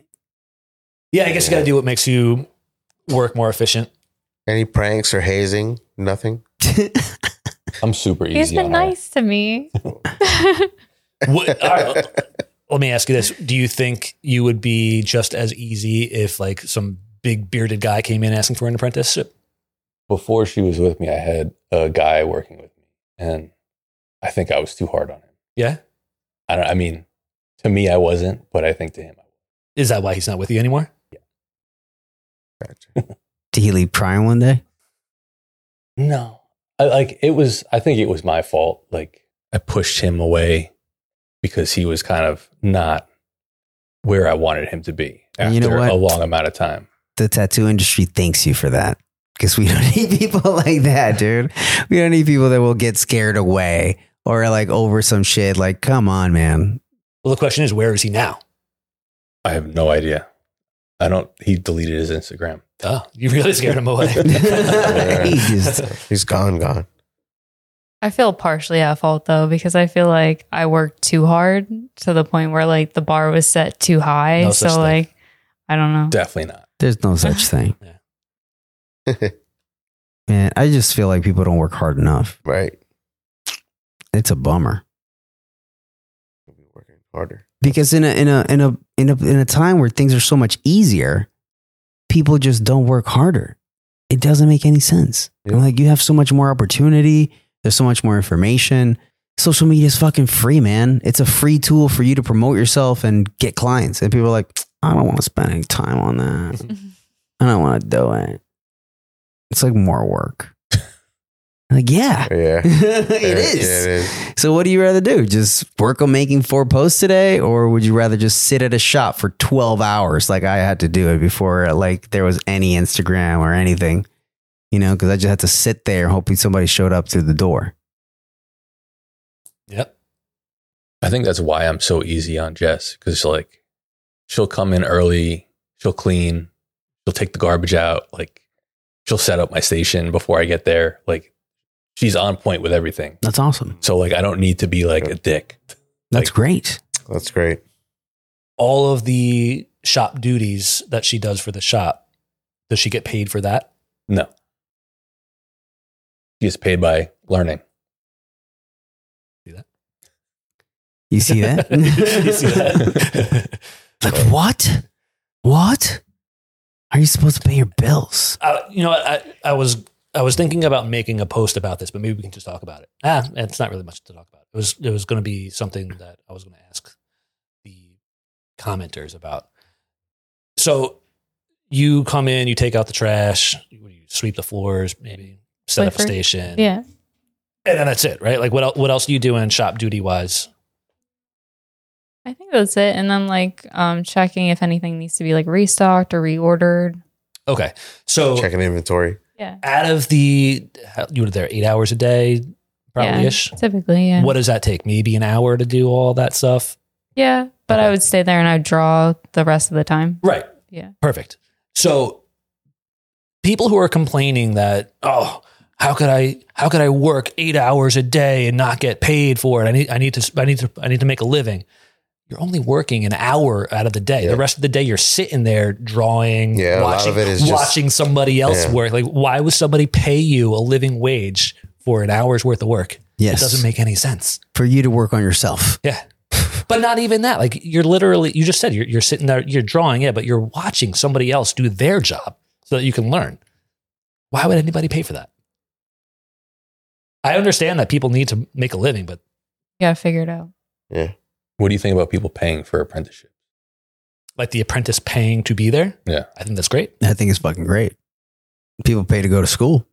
Yeah. I guess you got to do what makes you work more efficient. Any pranks or hazing? Nothing. I'm super easy. He's been on her. nice to me. What, all right, let me ask you this. Do you think you would be just as easy if like some big bearded guy came in asking for an apprenticeship? Before she was with me, I had a guy working with me, and I think I was too hard on him. Yeah. I don't. I mean, to me, I wasn't, but I think to him, I was. Is that why he's not with you anymore? Gotcha. Did he leave crying one day? No, I, like it was. I think it was my fault. Like I pushed him away because he was kind of not where I wanted him to be And after you know what? a long amount of time. The tattoo industry thanks you for that. Because we don't need people like that, dude. We don't need people that will get scared away or like over some shit. Like, come on, man. Well, the question is, where is he now? I have no idea. I don't. He deleted his Instagram. Oh, you really scared him away. He just- He's gone, gone. I feel partially at fault though, because I feel like I worked too hard to the point where like the bar was set too high. No so such thing. like, I don't know. Definitely not. There's no such thing. Yeah. Man, I just feel like people don't work hard enough. Right. It's a bummer. We'll be working harder. Because in a in a in a in a in a time where things are so much easier, people just don't work harder. It doesn't make any sense. Yeah. Like you have so much more opportunity. There's so much more information. Social media is fucking free, man. It's a free tool for you to promote yourself and get clients. And people are like, I don't want to spend any time on that. I don't want to do it. It's like more work. Like, yeah, Yeah. it Yeah, is. yeah, it is. So what do you rather do? Just work on making four posts today? Or would you rather just sit at a shop for twelve hours like I had to do it before like there was any Instagram or anything? You know, because I just had to sit there hoping somebody showed up through the door. Yep. I think that's why I'm so easy on Jess, because like she'll come in early, she'll clean, she'll take the garbage out, like she'll set up my station before I get there. Like she's on point with everything. That's awesome. So like I don't need to be like a dick. That's Like- great. That's great. All of the shop duties that she does for the shop, does she get paid for that? No. She gets paid by learning. See that? You see that? You see that? Like, what? What? Are you supposed to pay your bills? Uh, you know, what? I, I was I was thinking about making a post about this, but maybe we can just talk about it. Ah, it's not really much to talk about. It was it was going to be something that I was going to ask the commenters about. So you come in, you take out the trash, you, you sweep the floors, maybe set up a Swiffer. station, Yeah. and then that's it, right? Like what el- what else do you do in shop duty wise? I think that's it. And then like um checking if anything needs to be like restocked or reordered. Okay, so Checking inventory. Yeah. out of the you were there eight hours a day, probably ish. Yeah, typically, yeah. What does that take? Maybe an hour to do all that stuff? Yeah. But Okay. I would stay there and I'd draw the rest of the time. Right. Yeah. Perfect. So people who are complaining that, oh, how could I how could I work eight hours a day and not get paid for it? I need I need to I need to I need to make a living. you're only working an hour out of the day. Yeah. The rest of the day, you're sitting there drawing, Yeah, a lot watching, of it is just- watching somebody else Yeah. work. Like, why would somebody pay you a living wage for an hour's worth of work? Yes. It doesn't make any sense. For you to work on yourself. Yeah. But not even that. Like, you're literally, you just said you're, you're sitting there, you're drawing, yeah, but you're watching somebody else do their job so that you can learn. Why would anybody pay for that? I understand that people need to make a living, but You gotta figure it out. Yeah. What do you think about people paying for apprenticeships? like the apprentice paying to be there, Yeah. I think that's great. I think it's fucking great. People pay to go to school.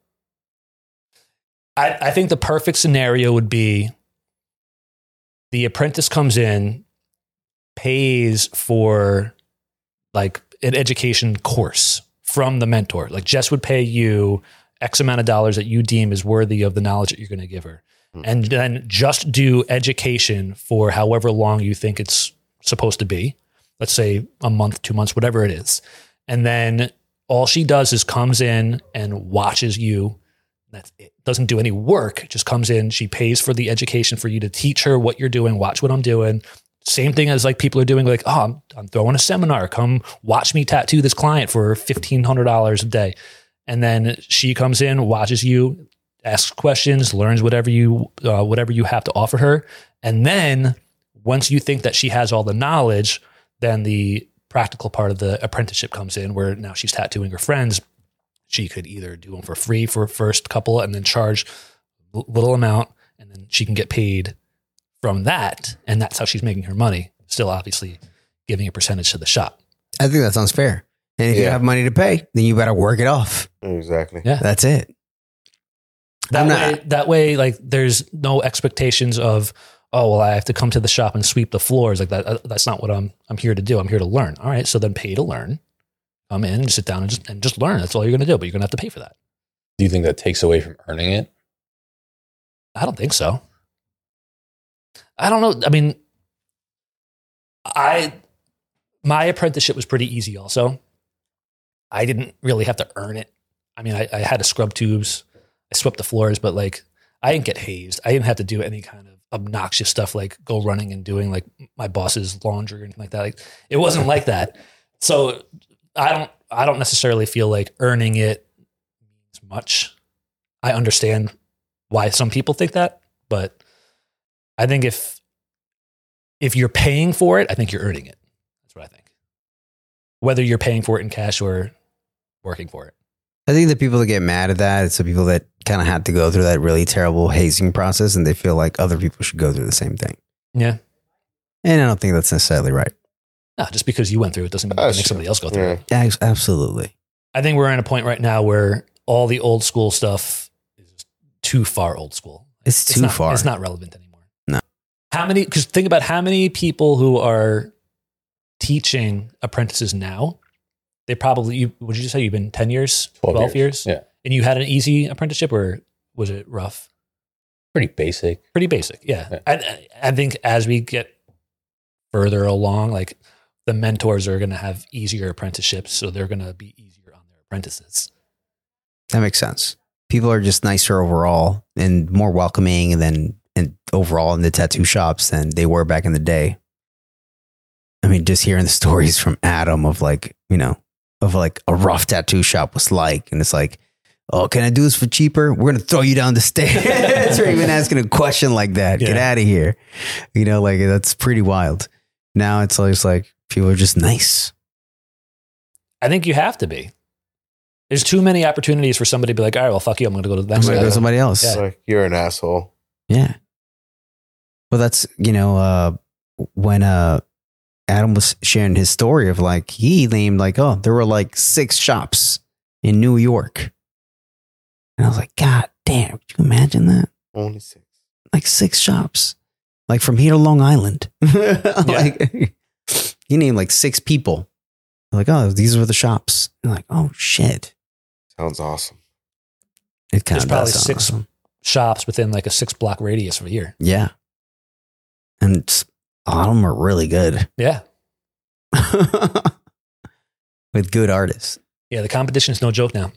I, I think the perfect scenario would be the apprentice comes in, pays for like an education course from the mentor. Like Jess would pay you X amount of dollars that you deem is worthy of the knowledge that you're going to give her. Hmm. And then just do education for however long you think it's supposed to be. Let's say a month, two months, whatever it is. And then all she does is comes in and watches you. That's it. Doesn't do any work, just comes in. She pays for the education for you to teach her what you're doing, watch what I'm doing. Same thing as like people are doing like, oh, I'm, I'm throwing a seminar. Come watch me tattoo this client for fifteen hundred dollars a day. And then she comes in, watches you, asks questions, learns whatever you, uh, whatever you have to offer her. And then once you think that she has all the knowledge, then the practical part of the apprenticeship comes in where now she's tattooing her friends. She could either do them for free for first couple and then charge a little amount and then she can get paid from that. And that's how she's making her money. Still obviously giving a percentage to the shop. I think that sounds fair. And if you Yeah. have money to pay, then you better work it off. Exactly. Yeah. That's it. That I'm way, not- that way, like there's no expectations of, oh, well, I have to come to the shop and sweep the floors. Like that. uh, That's not what I'm, I'm here to do. I'm here to learn. All right. So then pay to learn. Come in and sit down and just, and just learn. That's all you're going to do, but you're going to have to pay for that. Do you think that takes away from earning it? I don't think so. I don't know. I mean, I, my apprenticeship was pretty easy also. I didn't really have to earn it. I mean, I, I had to scrub tubes. I swept the floors, but like I didn't get hazed. I didn't have to do any kind of obnoxious stuff like go running and doing like my boss's laundry or anything like that. Like it wasn't like that. So I don't, I don't necessarily feel like earning it means much. I understand why some people think that, but I think if, if you're paying for it, I think you're earning it. That's what I think. Whether you're paying for it in cash or working for it. I think the people that get mad at that, it's the people that kind of had to go through that really terrible hazing process and they feel like other people should go through the same thing. Yeah. And I don't think that's necessarily right. No, just because you went through it doesn't mean you That's can make somebody else go through Yeah. it. Yeah, ex- absolutely. I think we're at a point right now where all the old school stuff is too far old school. It's too not, far. It's not relevant anymore. No. How many, because think about how many people who are teaching apprentices now, they probably, you, would you say you've been ten years, twelve, twelve years? Yeah. And you had an easy apprenticeship or was it rough? Pretty basic. Pretty basic. Yeah. Yeah. I, I think as we get further along, like the mentors are going to have easier apprenticeships. So they're going to be easier on their apprentices. That makes sense. People are just nicer overall and more welcoming and then and overall in the tattoo shops than they were back in the day. I mean, just hearing the stories from Adam of like, you know, of like a rough tattoo shop was like, and it's like, oh, can I do this for cheaper? We're going to throw you down the stairs. Or even asking a question like that. Get Yeah. out of here. You know, like that's pretty wild. Now it's always like people are just nice. I think you have to be. There's too many opportunities for somebody to be like, all right, well, fuck you. I'm going to go to the I'm next going to go one. to somebody else. Yeah. Like you're an asshole. Yeah. Well, that's, you know, uh, when uh, Adam was sharing his story of like, he named like, oh, there were like six shops in New York. And I was like, God damn, could you imagine that? Only six. Like six shops, like from here to Long Island. Like, he named like six people. Like, oh, these were the shops. And like, oh, shit. Sounds awesome. It kind There's of probably does sound six awesome. shops within like a six block radius of a year. Yeah. And s- a lot of them are really good. Yeah. With good artists. Yeah. The competition is no joke now.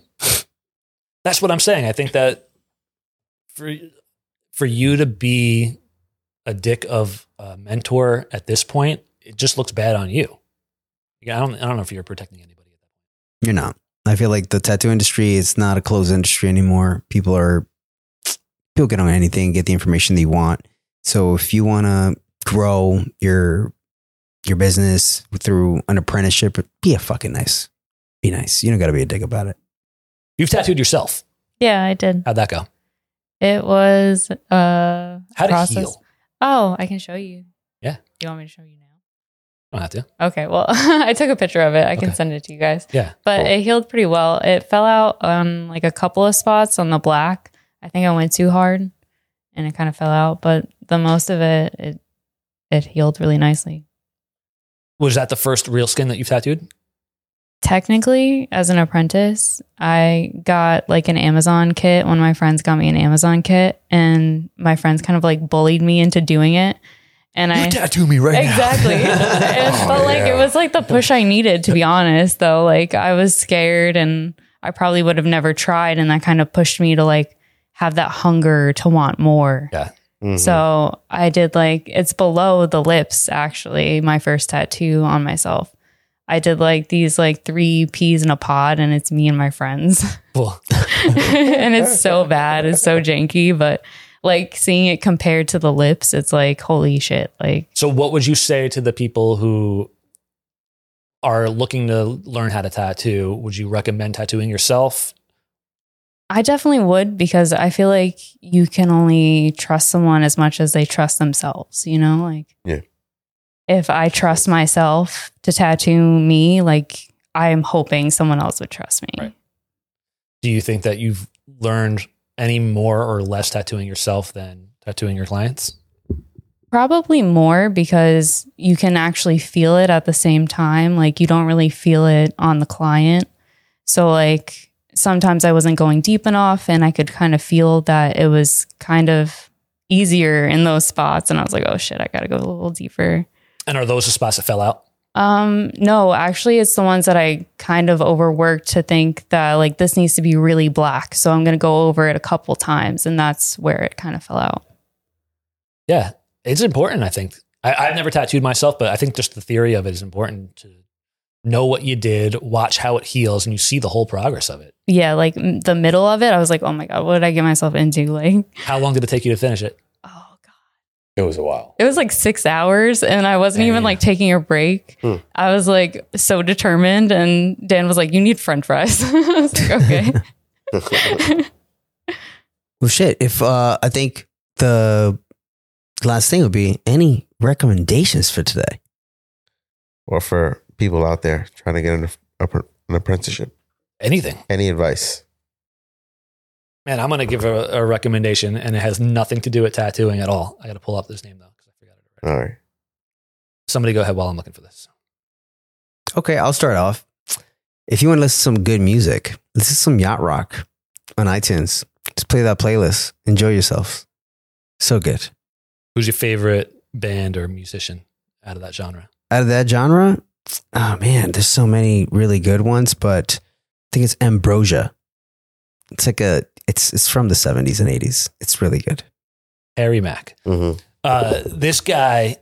That's what I'm saying. I think that for, for you to be a dick of a mentor at this point, it just looks bad on you. Yeah, I don't, I don't know if you're protecting anybody at that point. You're not. I feel like the tattoo industry is not a closed industry anymore. People are, people get on anything, get the information they want. So if you want to grow your, your business through an apprenticeship, be a fucking nice, be nice. You don't got to be a dick about it. You've tattooed yourself. Yeah, I did. How'd that go? It was uh How'd process. it heal? Oh, I can show you. Yeah. You want me to show you now? Don't have to. Okay, well, I took a picture of it. I can Okay. send it to you guys. Yeah. But cool. it healed pretty well. It fell out on like a couple of spots on the black. I think I went too hard and it kind of fell out, but the most of it, it it healed really nicely. Was that the first real skin that you've tattooed? Technically, as an apprentice, I got like an Amazon kit. One of my friends got me an Amazon kit, and my friends kind of like bullied me into doing it. And I tattoo me right exactly. And, Oh, but like yeah. it was like the push I needed, to be honest. Though, like I was scared, and I probably would have never tried, and that kind of pushed me to like have that hunger to want more. Yeah. Mhm. So I did like it's below the lips. Actually, my first tattoo on myself. I did like these like three peas in a pod, and it's me and my friends. Cool. And it's so bad. It's so janky, but like seeing it compared to the lips, it's like, holy shit. Like, So what would you say to the people who are looking to learn how to tattoo? Would you recommend tattooing yourself? I definitely would, because I feel like you can only trust someone as much as they trust themselves, you know? Like, Yeah. If I trust myself to tattoo me, like, I'm hoping someone else would trust me. Right. Do you think that you've learned any more or less tattooing yourself than tattooing your clients? Probably more, because you can actually feel it at the same time. Like, you don't really feel it on the client. So, like, sometimes I wasn't going deep enough, and I could kind of feel that it was kind of easier in those spots. And I was like, oh shit, I got to go a little deeper. And are those the spots that fell out? Um, no, actually it's the ones that I kind of overworked to think that like this needs to be really black. So I'm going to go over it a couple times, and that's where it kind of fell out. Yeah, it's important, I think. I, I've never tattooed myself, but I think just the theory of it is important to know what you did, watch how it heals, and you see the whole progress of it. Yeah. Like m- the middle of it, I was like, oh my God, what did I get myself into? Like, How long did it take you to finish it? oh God. It was a while. It was like six hours and I wasn't Damn. even like taking a break. Hmm. I was like so determined, and Dan was like, you need french fries. I was like, okay. Well, shit. If uh, I think the last thing would be any recommendations for today. Or for people out there trying to get an, an apprenticeship. Anything. Any advice? Man, I'm going to give a, a recommendation, and it has nothing to do with tattooing at all. I got to pull up this name, though, because I forgot it already. All right. Somebody go ahead while I'm looking for this. Okay, I'll start off. If you want to listen to some good music, this is some yacht rock on iTunes. Just play that playlist. Enjoy yourself. So good. Who's your favorite band or musician out of that genre? Out of that genre, oh man, there's so many really good ones, but I think it's Ambrosia. It's like a, it's it's from the seventies and eighties. It's really good. Harry Mack. Mm-hmm. Uh, this guy,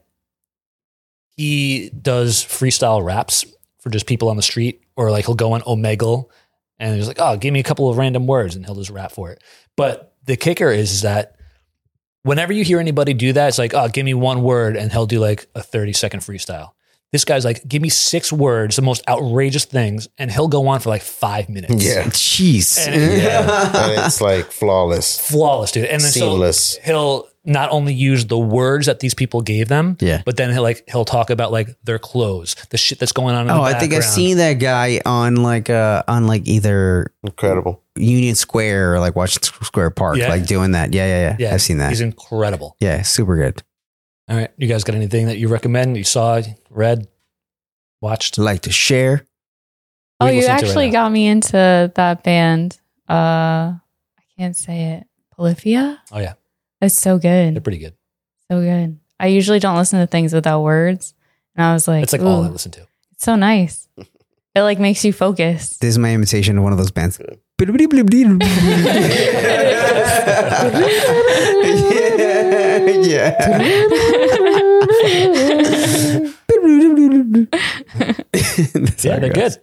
he does freestyle raps for just people on the street, or like he'll go on Omegle and he's like, oh, give me a couple of random words, and he'll just rap for it. But the kicker is that whenever you hear anybody do that, it's like, oh, give me one word, and he'll do like a thirty second freestyle. This guy's like, give me six words, the most outrageous things, and he'll go on for like five minutes. Yeah. Jeez. And- Yeah. And it's like flawless. Flawless, dude. And then Seamless. so he'll not only use the words that these people gave them, Yeah. but then he'll like he'll talk about like their clothes, the shit that's going on in Oh, the I think I've background. seen that guy on like uh on like either Incredible. Union Square or like Washington Square Park, Yeah. like doing that. Yeah, yeah, yeah. Yeah, I've seen that. He's incredible. Yeah, super good. All right, you guys got anything that you recommend? You saw, read, watched? Like to share. Oh, What are you listening to right actually now? got me into that band. Uh, I can't say it. Polyphia? Oh yeah, It's so they're good. pretty good. So good. I usually don't listen to things without words. And I was like, It's like ooh, all I listen to. it's so nice. It like makes you focus. This is my imitation of one of those bands. yeah, yeah. Yeah, they're good.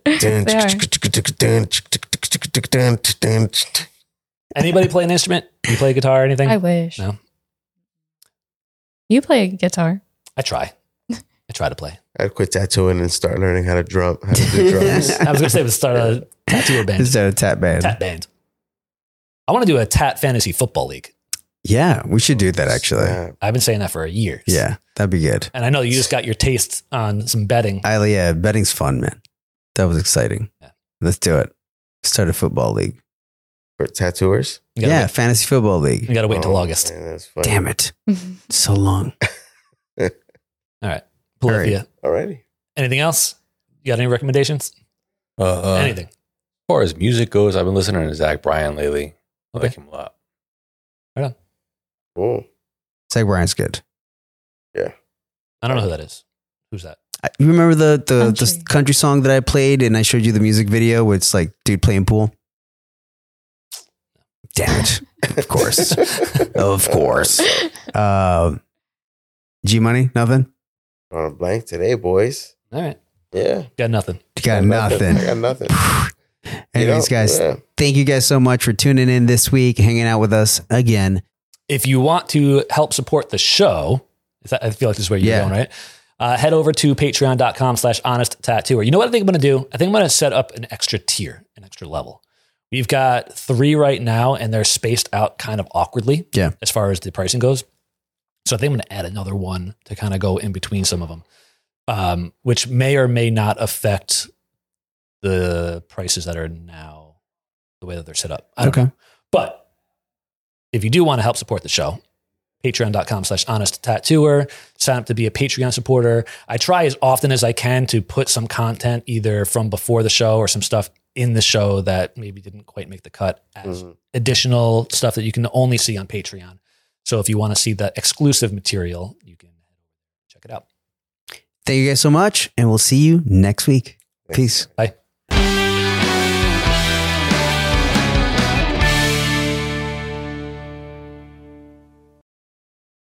Anybody play an instrument? You play guitar or anything? I wish. No. You play guitar. I try. I try to play. I'd quit tattooing and start learning how to drum, how to do drums. I was going to say, let's start a tattoo band. Instead of tap band. Tat band. I want to do a tat fantasy football league. Yeah, we should do that actually. Yeah. I've been saying that for years. Yeah, that'd be good. And I know you just got your taste on some betting. I, yeah, betting's fun, man. That was exciting. Yeah. Let's do it. Start a football league. For tattooers? You gotta Yeah, wait, fantasy football league. you got to wait until Oh, August. man, that's funny. Damn it. So long. All right. Polyphia. Alrighty. Anything else? You got any recommendations? Uh, uh, Anything? As far as music goes, I've been listening to Zach Bryan lately. I Okay. like him a lot. Cool. Zach Bryan's good. I don't know who that is. Who's that? I, you remember the the Country. the country song that I played and I showed you the music video where it's like dude playing pool? Damn it. Of course. Of course. Uh, G Money, nothing? On a blank today, boys. All right. Yeah. Got nothing. You got nothing. I got nothing. Anyways, You know, guys, yeah. thank you guys so much for tuning in this week, hanging out with us again. If you want to help support the show, is that, I feel like this is where you're Yeah. going, right? Uh, head over to patreon.com slash honest tattooer. You know what I think I'm going to do? I think I'm going to set up an extra tier, an extra level. We've got three right now, and they're spaced out kind of awkwardly Yeah. as far as the pricing goes. So I think I'm going to add another one to kind of go in between some of them, um, which may or may not affect the prices that are now the way that they're set up. I don't Okay. know. But if you do want to help support the show, patreon.com slash honest tattooer, sign up to be a Patreon supporter. I try as often as I can to put some content either from before the show or some stuff in the show that maybe didn't quite make the cut as Mhm. additional stuff that you can only see on Patreon. So if you want to see that exclusive material, you can check it out. Thank you guys so much, and we'll see you next week. Peace. Bye.